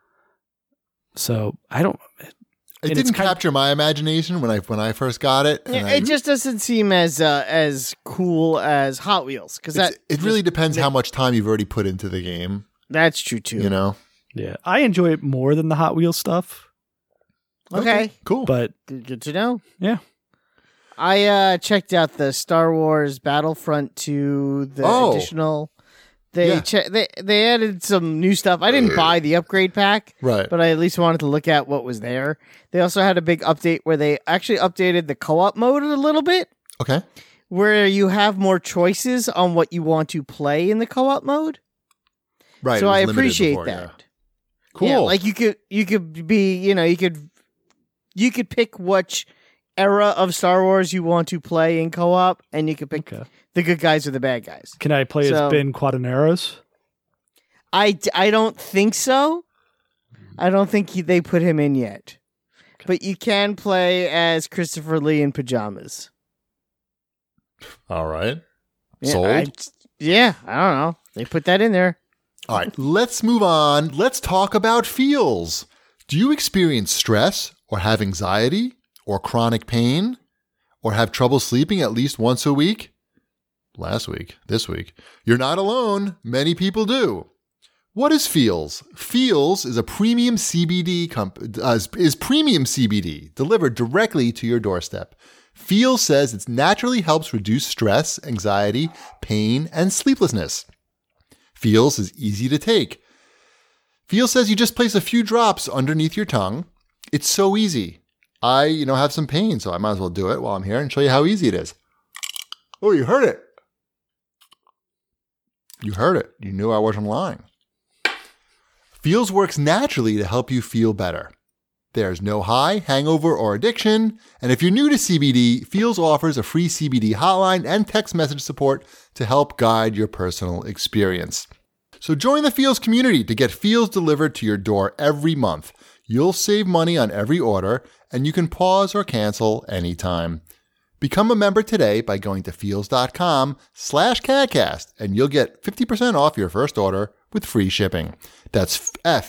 So I don't. It didn't capture my imagination when I first got it. It just doesn't seem as cool as Hot Wheels because it really depends how much time you've already put into the game. That's true too. You know. Yeah, I enjoy it more than the Hot Wheels stuff. Okay, cool. But good to know. Yeah. I checked out the Star Wars Battlefront 2, the additional. They added some new stuff. I didn't buy the upgrade pack, right? But I at least wanted to look at what was there. They also had a big update where they actually updated the co-op mode a little bit. Okay. Where you have more choices on what you want to play in the co-op mode. Right. So I appreciate that. Yeah. Cool. Yeah, like you could be, you could pick which era of Star Wars you want to play in co-op, and you could pick the good guys or the bad guys. Can I play as Ben Quadinaros? I don't think so. I don't think they put him in yet. but you can play as Christopher Lee in pajamas. All right. Yeah, Sold? I don't know. They put that in there. All right, let's move on. Let's talk about feels. Do you experience stress or have anxiety or chronic pain or have trouble sleeping at least once a week? Last week, this week. You're not alone. Many people do. What is Feels? Feels is a premium CBD premium CBD delivered directly to your doorstep. Feels says it naturally helps reduce stress, anxiety, pain, and sleeplessness. Feels is easy to take. Feels says you just place a few drops underneath your tongue. It's so easy. I, have some pain, so I might as well do it while I'm here and show you how easy it is. Oh, you heard it. You heard it. You knew I wasn't lying. Feels works naturally to help you feel better. There's no high, hangover, or addiction. And if you're new to CBD, Feels offers a free CBD hotline and text message support to help guide your personal experience. So join the Feels community to get Feels delivered to your door every month. You'll save money on every order, and you can pause or cancel anytime. Become a member today by going to feels.com/CADcast, and you'll get 50% off your first order with free shipping. That's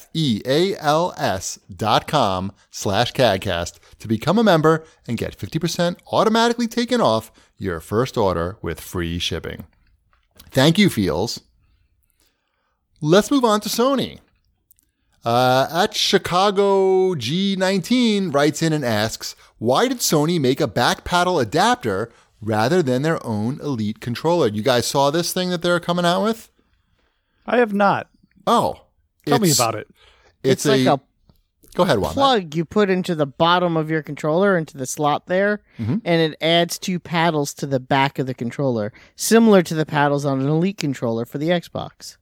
FEALS.com/CADcast to become a member and get 50% automatically taken off your first order with free shipping. Thank you, Feels. Let's move on to Sony. At Chicago G19 writes in and asks, why did Sony make a back paddle adapter rather than their own Elite controller? You guys saw this thing that they're coming out with? I have not. Oh. Tell me about it. It's like a go ahead, Wanda. plug you put into the bottom of your controller, into the slot there, and it adds 2 paddles to the back of the controller, similar to the paddles on an Elite controller for the Xbox.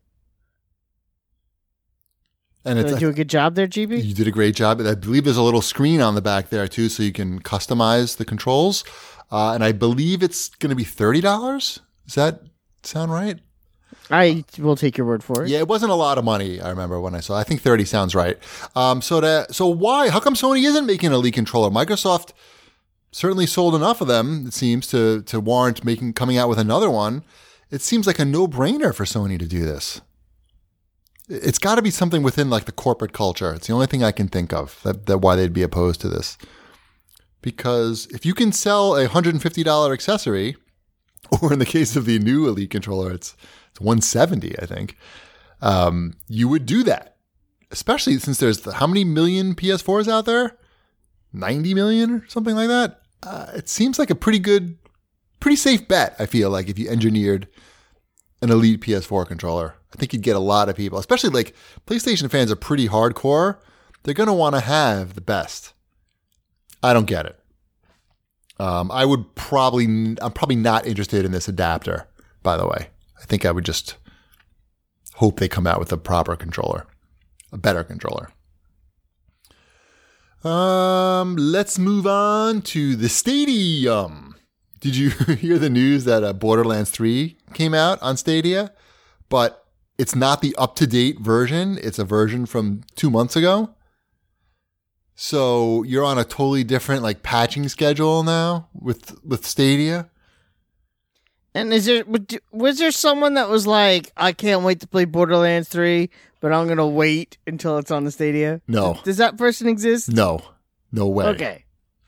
And Did I do a good job there, GB? You did a great job. I believe there's a little screen on the back there, too, so you can customize the controls. And I believe it's going to be $30. Does that sound right? I will take your word for it. Yeah, it wasn't a lot of money, I remember when I saw it. I think 30 sounds right. So why? How come Sony isn't making an Elite controller? Microsoft certainly sold enough of them, it seems, to warrant coming out with another one. It seems like a no-brainer for Sony to do this. It's got to be something within like the corporate culture. It's the only thing I can think of that why they'd be opposed to this. Because if you can sell a $150 accessory, or in the case of the new Elite controller, it's $170, I think, you would do that. Especially since there's how many million PS4s out there? 90 million or something like that? It seems like a pretty safe bet, I feel like, if you engineered an Elite PS4 controller. I think you'd get a lot of people, especially like PlayStation fans are pretty hardcore. They're going to want to have the best. I don't get it. I'm probably not interested in this adapter, by the way. I think I would just hope they come out with a proper controller, a better controller. Let's move on to the Stadium. Did you hear the news that Borderlands 3 came out on Stadia? But it's not the up-to-date version. It's a version from 2 months ago. So you're on a totally different like patching schedule now with Stadia. And was there someone that was like, I can't wait to play Borderlands 3, but I'm going to wait until it's on the Stadia? No. Does that person exist? No way. Okay.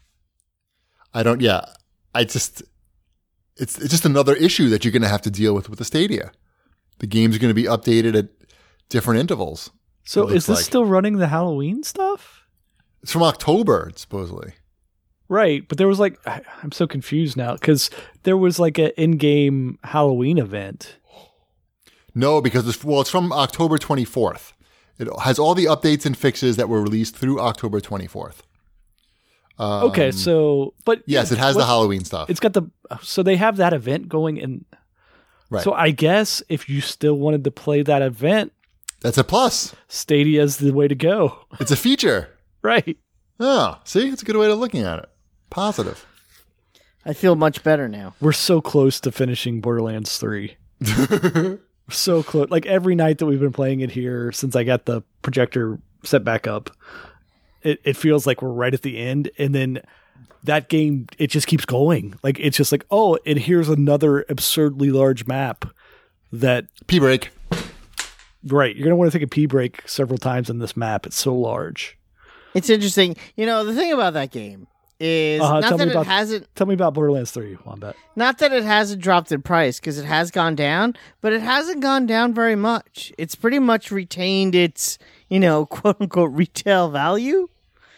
It's just another issue that you're going to have to deal with the Stadia. The games are going to be updated at different intervals. So is this still running the Halloween stuff? It's from October, supposedly. Right, but there was like, I'm so confused now, because there was like an in-game Halloween event. No, because it's from October 24th. It has all the updates and fixes that were released through October 24th. Okay, so, but... Yes, it has the Halloween stuff. It's got so they have that event going in... Right. So I guess if you still wanted to play that event... That's a plus. Stadia's the way to go. It's a feature. Right. Oh, see? It's a good way of looking at it. Positive. I feel much better now. We're so close to finishing Borderlands 3. So close. Like every night that we've been playing it here since I got the projector set back up, it feels like we're right at the end, and then that game, it just keeps going. Like, it's just like, oh, and here's another absurdly large map that... Pee break. Right. You're going to want to take a pee break several times in this map. It's so large. It's interesting. The thing about that game is not that it hasn't... Tell me about Borderlands 3, Wombat. Not that it hasn't dropped in price, because it has gone down, but it hasn't gone down very much. It's pretty much retained its, quote-unquote retail value.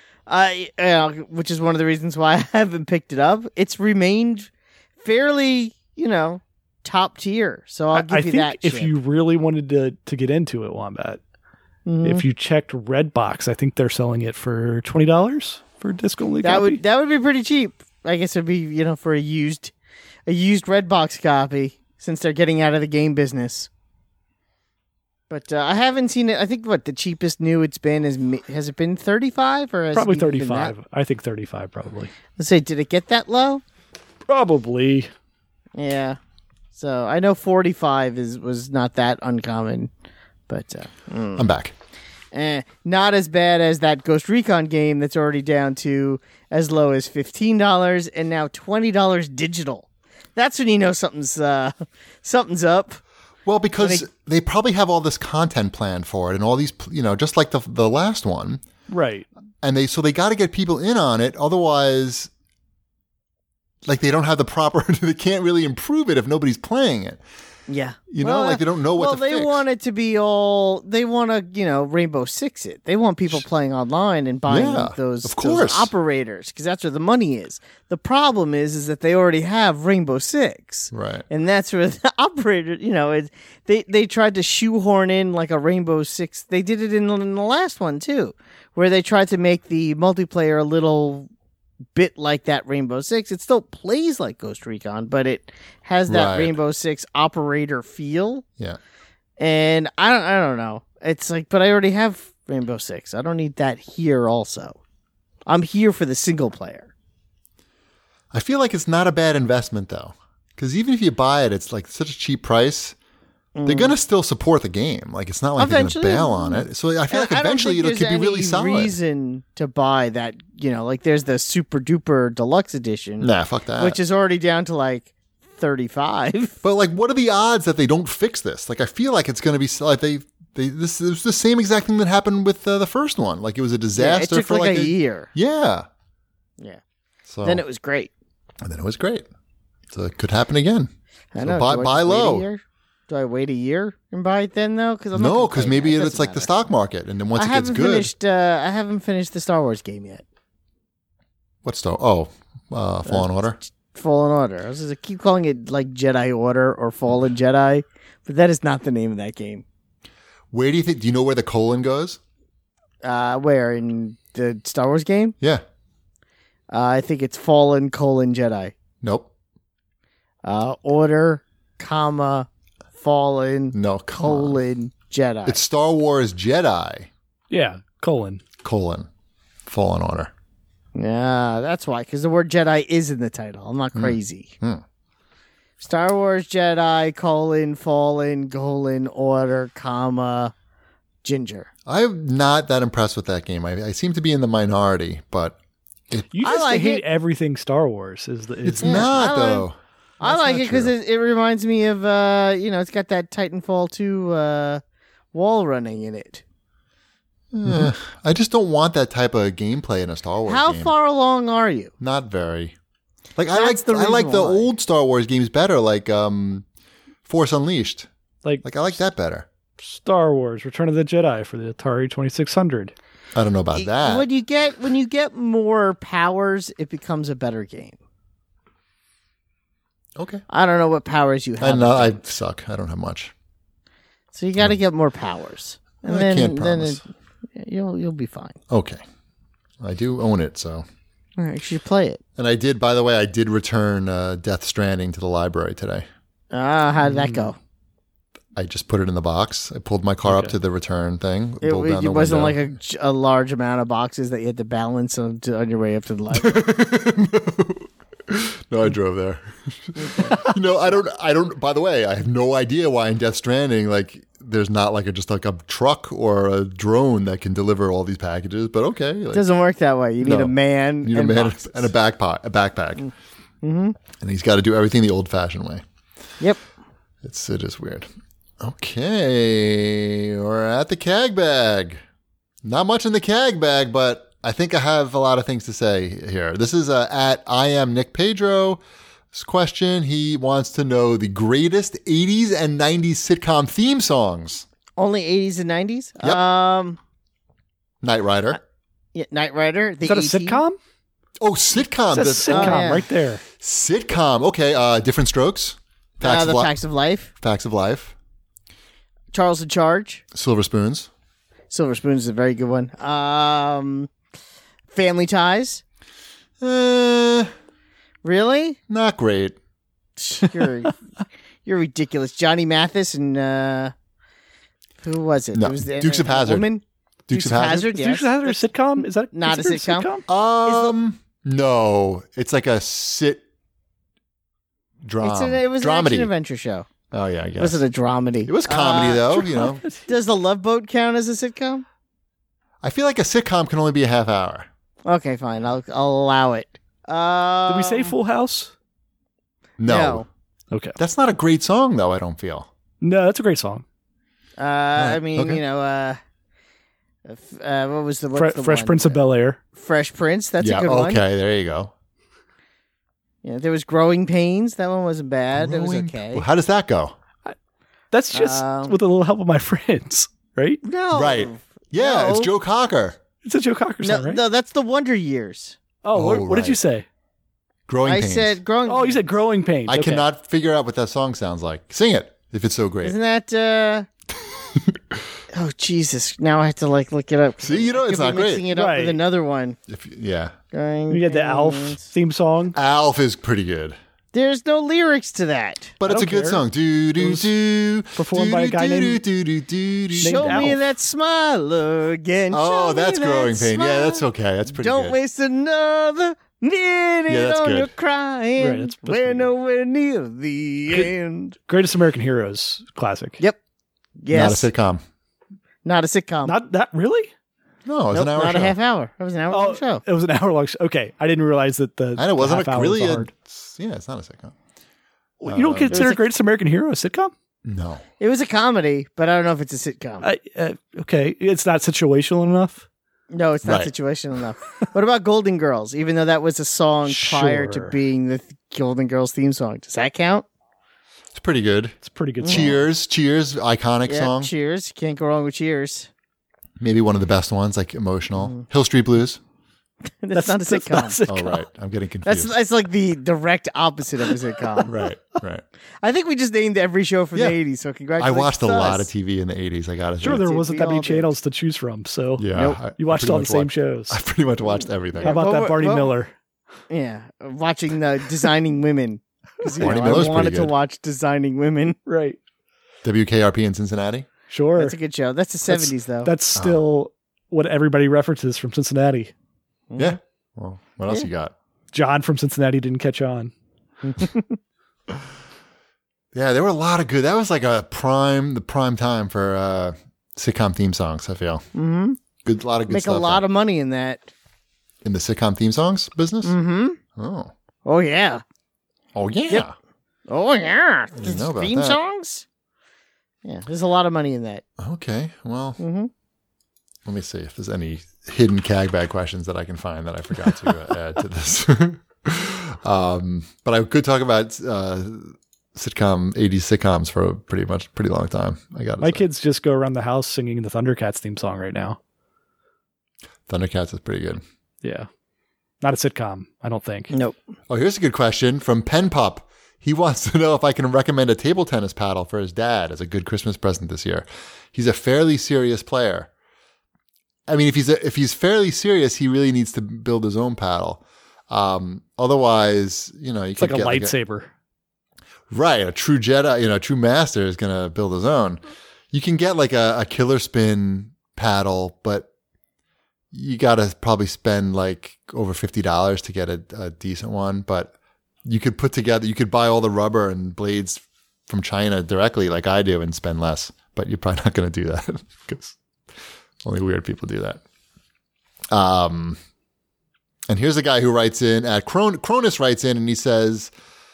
Which is one of the reasons why I haven't picked it up. It's remained fairly, top tier. So I'll give you that. I think if you really wanted to get into it, Wombat, if you checked Redbox, I think they're selling it for $20 for a disc only copy. That would be pretty cheap. I guess it'd be for a used Redbox copy, since they're getting out of the game business. But I haven't seen it. I think the cheapest new it's been has it been 35 or probably 35? I think 35 probably. Let's say, did it get that low? Probably. Yeah. So I know 45 was not that uncommon, but I'm back. Not as bad as that Ghost Recon game that's already down to as low as $15 and now $20 digital. That's when you know something's up. Well, because they probably have all this content planned for it and all these, just like the last one. Right. And they got to get people in on it. Otherwise, like, they don't have the proper, they can't really improve it if nobody's playing it. Yeah. They don't know what to fix. Well, they want it to be they want to, Rainbow Six it. They want people playing online and buying those operators, because that's where the money is. The problem is that they already have Rainbow Six. Right. And that's where the operator, they tried to shoehorn in like a Rainbow Six. They did it in the last one too, where they tried to make the multiplayer a little bit like that Rainbow Six. It still plays like Ghost Recon, but it has that Rainbow Six operator feel. Yeah. And I don't know. It's like, but I already have Rainbow Six. I don't need that here also. I'm here for the single player. I feel like it's not a bad investment though. Because even if you buy it, it's like such a cheap price. They're going to still support the game. Like, it's not like they're going to bail on it. So I feel like eventually it could be really solid. There's reason to buy that, like there's the super duper deluxe edition. Nah, fuck that. Which is already down to like 35. But like, what are the odds that they don't fix this? Like, I feel like it's going to be like this is the same exact thing that happened with the first one. Like, it was a disaster it took for like a year. Yeah. Yeah. So then it was great. And then it was great. So it could happen again. I know. Buy low. Do I wait a year and buy it then, though? Because maybe it's like the stock market, and then once it gets good... I haven't finished the Star Wars game yet. What Star... Oh, Fallen Order? Fallen Order. I was going to keep calling it like Jedi Order or Fallen Jedi, but that is not the name of that game. Where do you think... Do you know where the colon goes? Where? In the Star Wars game? Yeah. I think it's Fallen, Jedi. Nope. Order, comma... Fallen, Jedi. It's Star Wars Jedi. Yeah, colon. Fallen Order. Yeah, that's why, because the word Jedi is in the title. I'm not crazy. Star Wars Jedi, Fallen, Order, comma, Ginger. I'm not that impressed with that game. I seem to be in the minority, but... You just hate everything Star Wars. It's not, though. I like it because it reminds me of, it's got that Titanfall 2 wall running in it. I just don't want that type of gameplay in a Star Wars game. How far along are you? Not very. Like, I like the old Star Wars games better, like Force Unleashed. Like I like that better. Star Wars Return of the Jedi for the Atari 2600. I don't know about that. When you get more powers, it becomes a better game. Okay. I don't know what powers you have. I suck. I don't have much. So you got to get more powers, and can't promise. You'll be fine. Okay. I do own it, so. All right, you should play it. And I did. By the way, I did return Death Stranding to the library today. How did that go? I just put it in the box. I pulled my car up to the return thing. It wasn't like a large amount of boxes that you had to balance on your way up to the library. No, I drove there. I don't. By the way, I have no idea why in Death Stranding, like there's not like just like a truck or a drone that can deliver all these packages. But okay, It doesn't work that way. You need a man, you need and a man boxes. and a backpack, and he's got to do everything the old-fashioned way. Yep. It is weird. Okay, we're at the CAG bag. Not much in the CAG bag, but I think I have a lot of things to say here. This is at I am Nick Pedro. This question, he wants to know the greatest 80s and 90s sitcom theme songs. Only 80s and 90s? Yep. Knight Rider. Yeah, Knight Rider. Is that a sitcom? Oh, sitcom. That's a sitcom yeah. right there. Sitcom. Okay. Different Strokes. Facts The Facts of Life. Facts of Life. Charles in Charge. Silver Spoons. Silver Spoons is a very good one. Family Ties. Really? Not great. You're ridiculous. Johnny Mathis and who was it? No, It was Dukes of Hazzard. Woman? Dukes of Hazzard? Yes. Dukes of Hazzard a sitcom? Is that Not a considered sitcom? No. It's like a drama. It was an dramedy. action adventure show. Oh yeah, I guess. Was it a dramedy? It was comedy though, you know. Does The Love Boat count as a sitcom? I feel like a sitcom can only be a half hour. Okay, fine. I'll allow it. Did we say Full House? No. Okay. That's not a great song though, I don't feel. No, that's a great song. I mean, okay. you know, what was the Fresh one? Prince of Bel-Air. Fresh Prince. That's yeah, a good one. okay, there you go. Yeah, there was Growing Pains. That one wasn't bad. It was Growing- okay. Well, how does that go? That's just with a little help of my friends, right? No, Right. Yeah, No. it's Joe Cocker. It's a Joe Cocker No, song, right? no, that's the Wonder Years. Oh, what Oh, did you right. say? Growing I Pains. said Growing. Oh, you said Growing Pains. I Okay. cannot figure out what that song sounds like. Sing it if it's so great. Isn't that? Oh Jesus! Now I have to look it up. See, you know it's Could be not great. mixing it up Right. with another one. Yeah. You get the Alf theme song. Alf is pretty good. There's no lyrics to that. But it's a don't good care. song. Do do do. performed by a guy named- Show me Alf. that smile again. Oh, Show that's me that Growing Pain. Yeah, that's smile. okay. That's pretty Don't good. waste another minute Yeah, that's on good. your crying. Right, that's We're pretty good. nowhere near the end. Greatest American Heroes classic. Yep. Yes. Not a sitcom. Not a sitcom. Not that really? No, it's Nope, an hour not show. a half hour. It was an hour long show. It was an hour long show. Okay, I didn't realize that the And it wasn't half hour really was a. hard. Yeah, it's not a sitcom. You don't consider was a- Greatest American Hero a sitcom? No. It was a comedy, but I don't know if it's a sitcom. Okay, it's not situational enough. No, it's not Right. situational enough. What about Golden Girls? Even though that was a song prior to Sure. being the Golden Girls theme song, does that count? It's pretty good. It's a pretty good. Song. Cheers. Cheers. Iconic Yeah, song. Cheers. Can't go wrong with Cheers. Maybe one of the best ones, like emotional. Hill Street Blues. That's not a sitcom. not a Oh, sitcom. right. I'm getting confused. That's like the direct opposite of a sitcom. right. Right. I think we just named every show from Yeah. the 80s, so I congratulations. watched a to lot us. of TV in the 80s. I got to Sure, say. there We wasn't that many all did. channels to choose from, so Yeah. Nope. you watched pretty all the much same watched- shows. I pretty much watched everything. How about But that what- Barney what- Miller? Yeah, watching Designing Women. 'Cause, Barney I Miller's wanted pretty to good. watch Designing Women. Right. WKRP in Cincinnati. Sure. That's a good show. That's the 70s, though. That's still what everybody references from Cincinnati. Yeah. Well, what else you got? John from Cincinnati didn't catch on. Yeah, there were a lot of good. That was like the prime time for sitcom theme songs. I feel Mm-hmm. good. A lot of good Make stuff a lot of money in that. in the sitcom theme songs business. Mm-hmm. Oh, Oh, yeah. oh yeah. Yep. Oh, yeah. didn't know about Theme that. songs? Yeah, there's a lot of money in that. Okay. Well, Mm-hmm. let me see if there's any hidden CAG bag questions that I can find that I forgot to add to this. But I could talk about sitcom 80s sitcoms for a pretty long time. I got My kids just go around the house singing the Thundercats theme song right now. Thundercats is pretty good. Yeah. Not a sitcom, I don't think. Nope. Oh, here's a good question from Pen Pup. He wants to know if I can recommend a table tennis paddle for his dad as a good Christmas present this year. He's a fairly serious player. I mean, if he's fairly serious, he really needs to build his own paddle. Otherwise, you It's could like a get lightsaber. right, a true Jedi, a true master is going to build his own. You can get like a killer spin paddle, but you got to probably spend like over $50 to get a decent one. But you could buy all the rubber and blades from China directly like I do and spend less. but you're probably not going to do that because only weird people do that. And here's a guy who writes in at Cronus writes in and he says,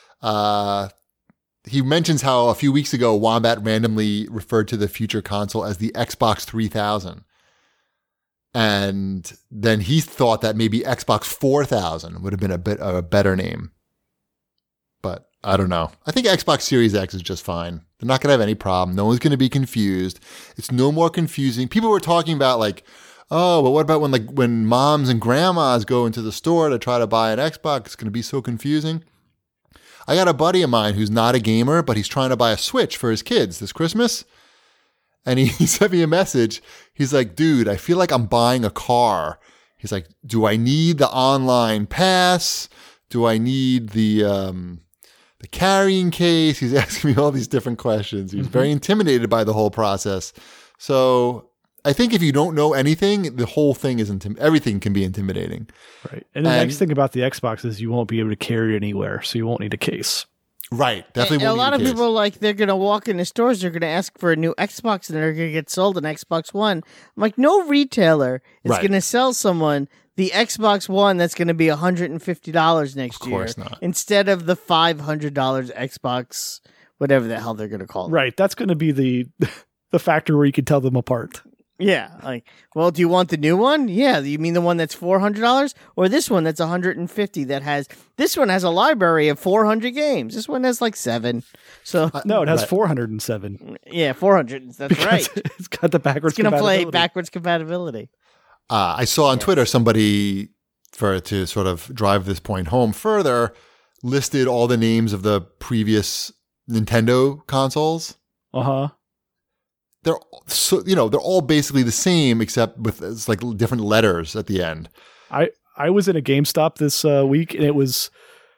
he mentions how a few weeks ago, Wombat randomly referred to the future console as the Xbox 3000. And then he thought that maybe Xbox 4000 would have been a better name. But I don't know. I think Xbox Series X is just fine. They're not going to have any problem. No one's going to be confused. It's no more confusing. People were talking about like, oh, but what about when moms and grandmas go into the store to try to buy an Xbox? It's going to be so confusing. I got a buddy of mine who's not a gamer, but he's trying to buy a Switch for his kids this Christmas. And he sent me a message. He's like, dude, I feel like I'm buying a car. He's like, do I need the online pass? Do I need the carrying case? He's asking me all these different questions. He's very intimidated by the whole process. So I think if you don't know anything, the whole thing is everything can be intimidating. Right. And the next thing about the Xbox is you won't be able to carry it anywhere, so you won't need a case. Right. Definitely and won't a lot need of people, like, they're going to walk into stores, they're going to ask for a new Xbox, and they're going to get sold an Xbox One. I'm like, no retailer is going to sell someone the Xbox One that's going to be $150 next year. Of course not. Instead of the $500 Xbox, whatever the hell they're going to call it. Right. That's going to be the factor where you can tell them apart. Yeah, like, well, do you want the new one? Yeah, you mean the one that's $400 or this one that's $150 this one has a library of 400 games. This one has like 7. So no, it has 407. Yeah, 400. That's because right. It's got the backwards compatibility. It's going to play backwards compatibility. I saw on Twitter somebody, to sort of drive this point home further, listed all the names of the previous Nintendo consoles. Uh-huh. They're they're all basically the same except with it's like different letters at the end. I was in a GameStop this week and it was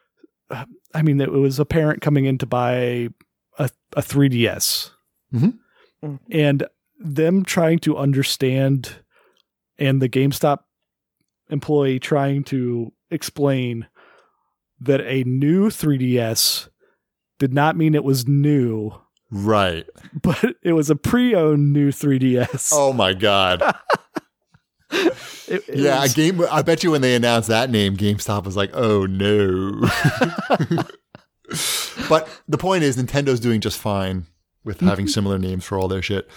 a parent coming in to buy a 3DS. Mm-hmm. And them trying to understand and the GameStop employee trying to explain that a new 3DS did not mean it was new. Right. But it was a pre-owned new 3DS. Oh my God. I bet you when they announced that name, GameStop was like, oh no. But the point is, Nintendo's doing just fine with having similar names for all their shit.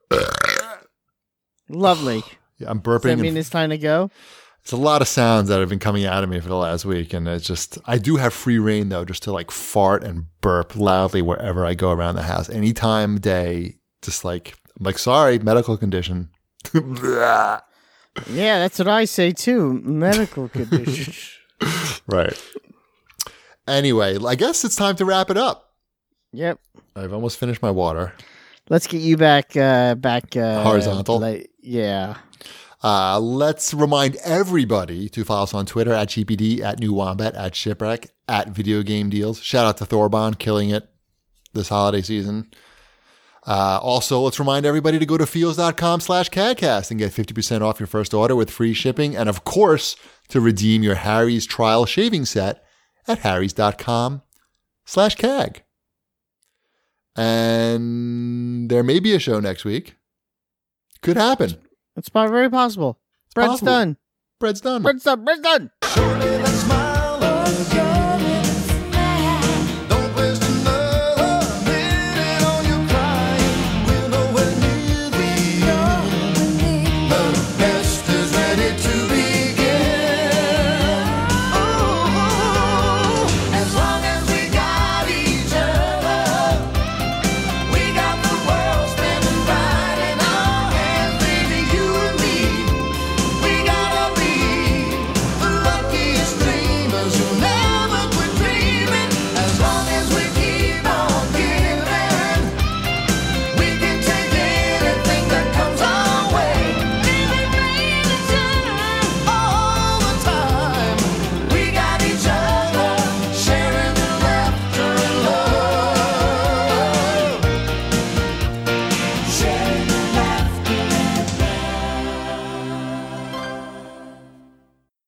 Lovely. Yeah, I'm burping. Does that mean it's time to go? It's a lot of sounds that have been coming out of me for the last week. And it's just, I do have free reign though, just to like fart and burp loudly wherever I go around the house. Any time of day, just like, I'm like, sorry, medical condition. Yeah, that's what I say too. Medical condition. Right. Anyway, I guess it's time to wrap it up. Yep. I've almost finished my water. Let's get you back horizontal. Yeah. Let's remind everybody to follow us on Twitter at GPD, at New Wombat, at Shipwreck, at Video Game Deals. Shout out to Thorbon, killing it this holiday season. Also, let's remind everybody to go to feels.com/cadcast and get 50% off your first order with free shipping. And of course, to redeem your Harry's trial shaving set at harrys.com/cag. And there may be a show next week. Could happen. It's very possible. Bread's done. Bread's done. Bread's done. Bread's done. Surely that's my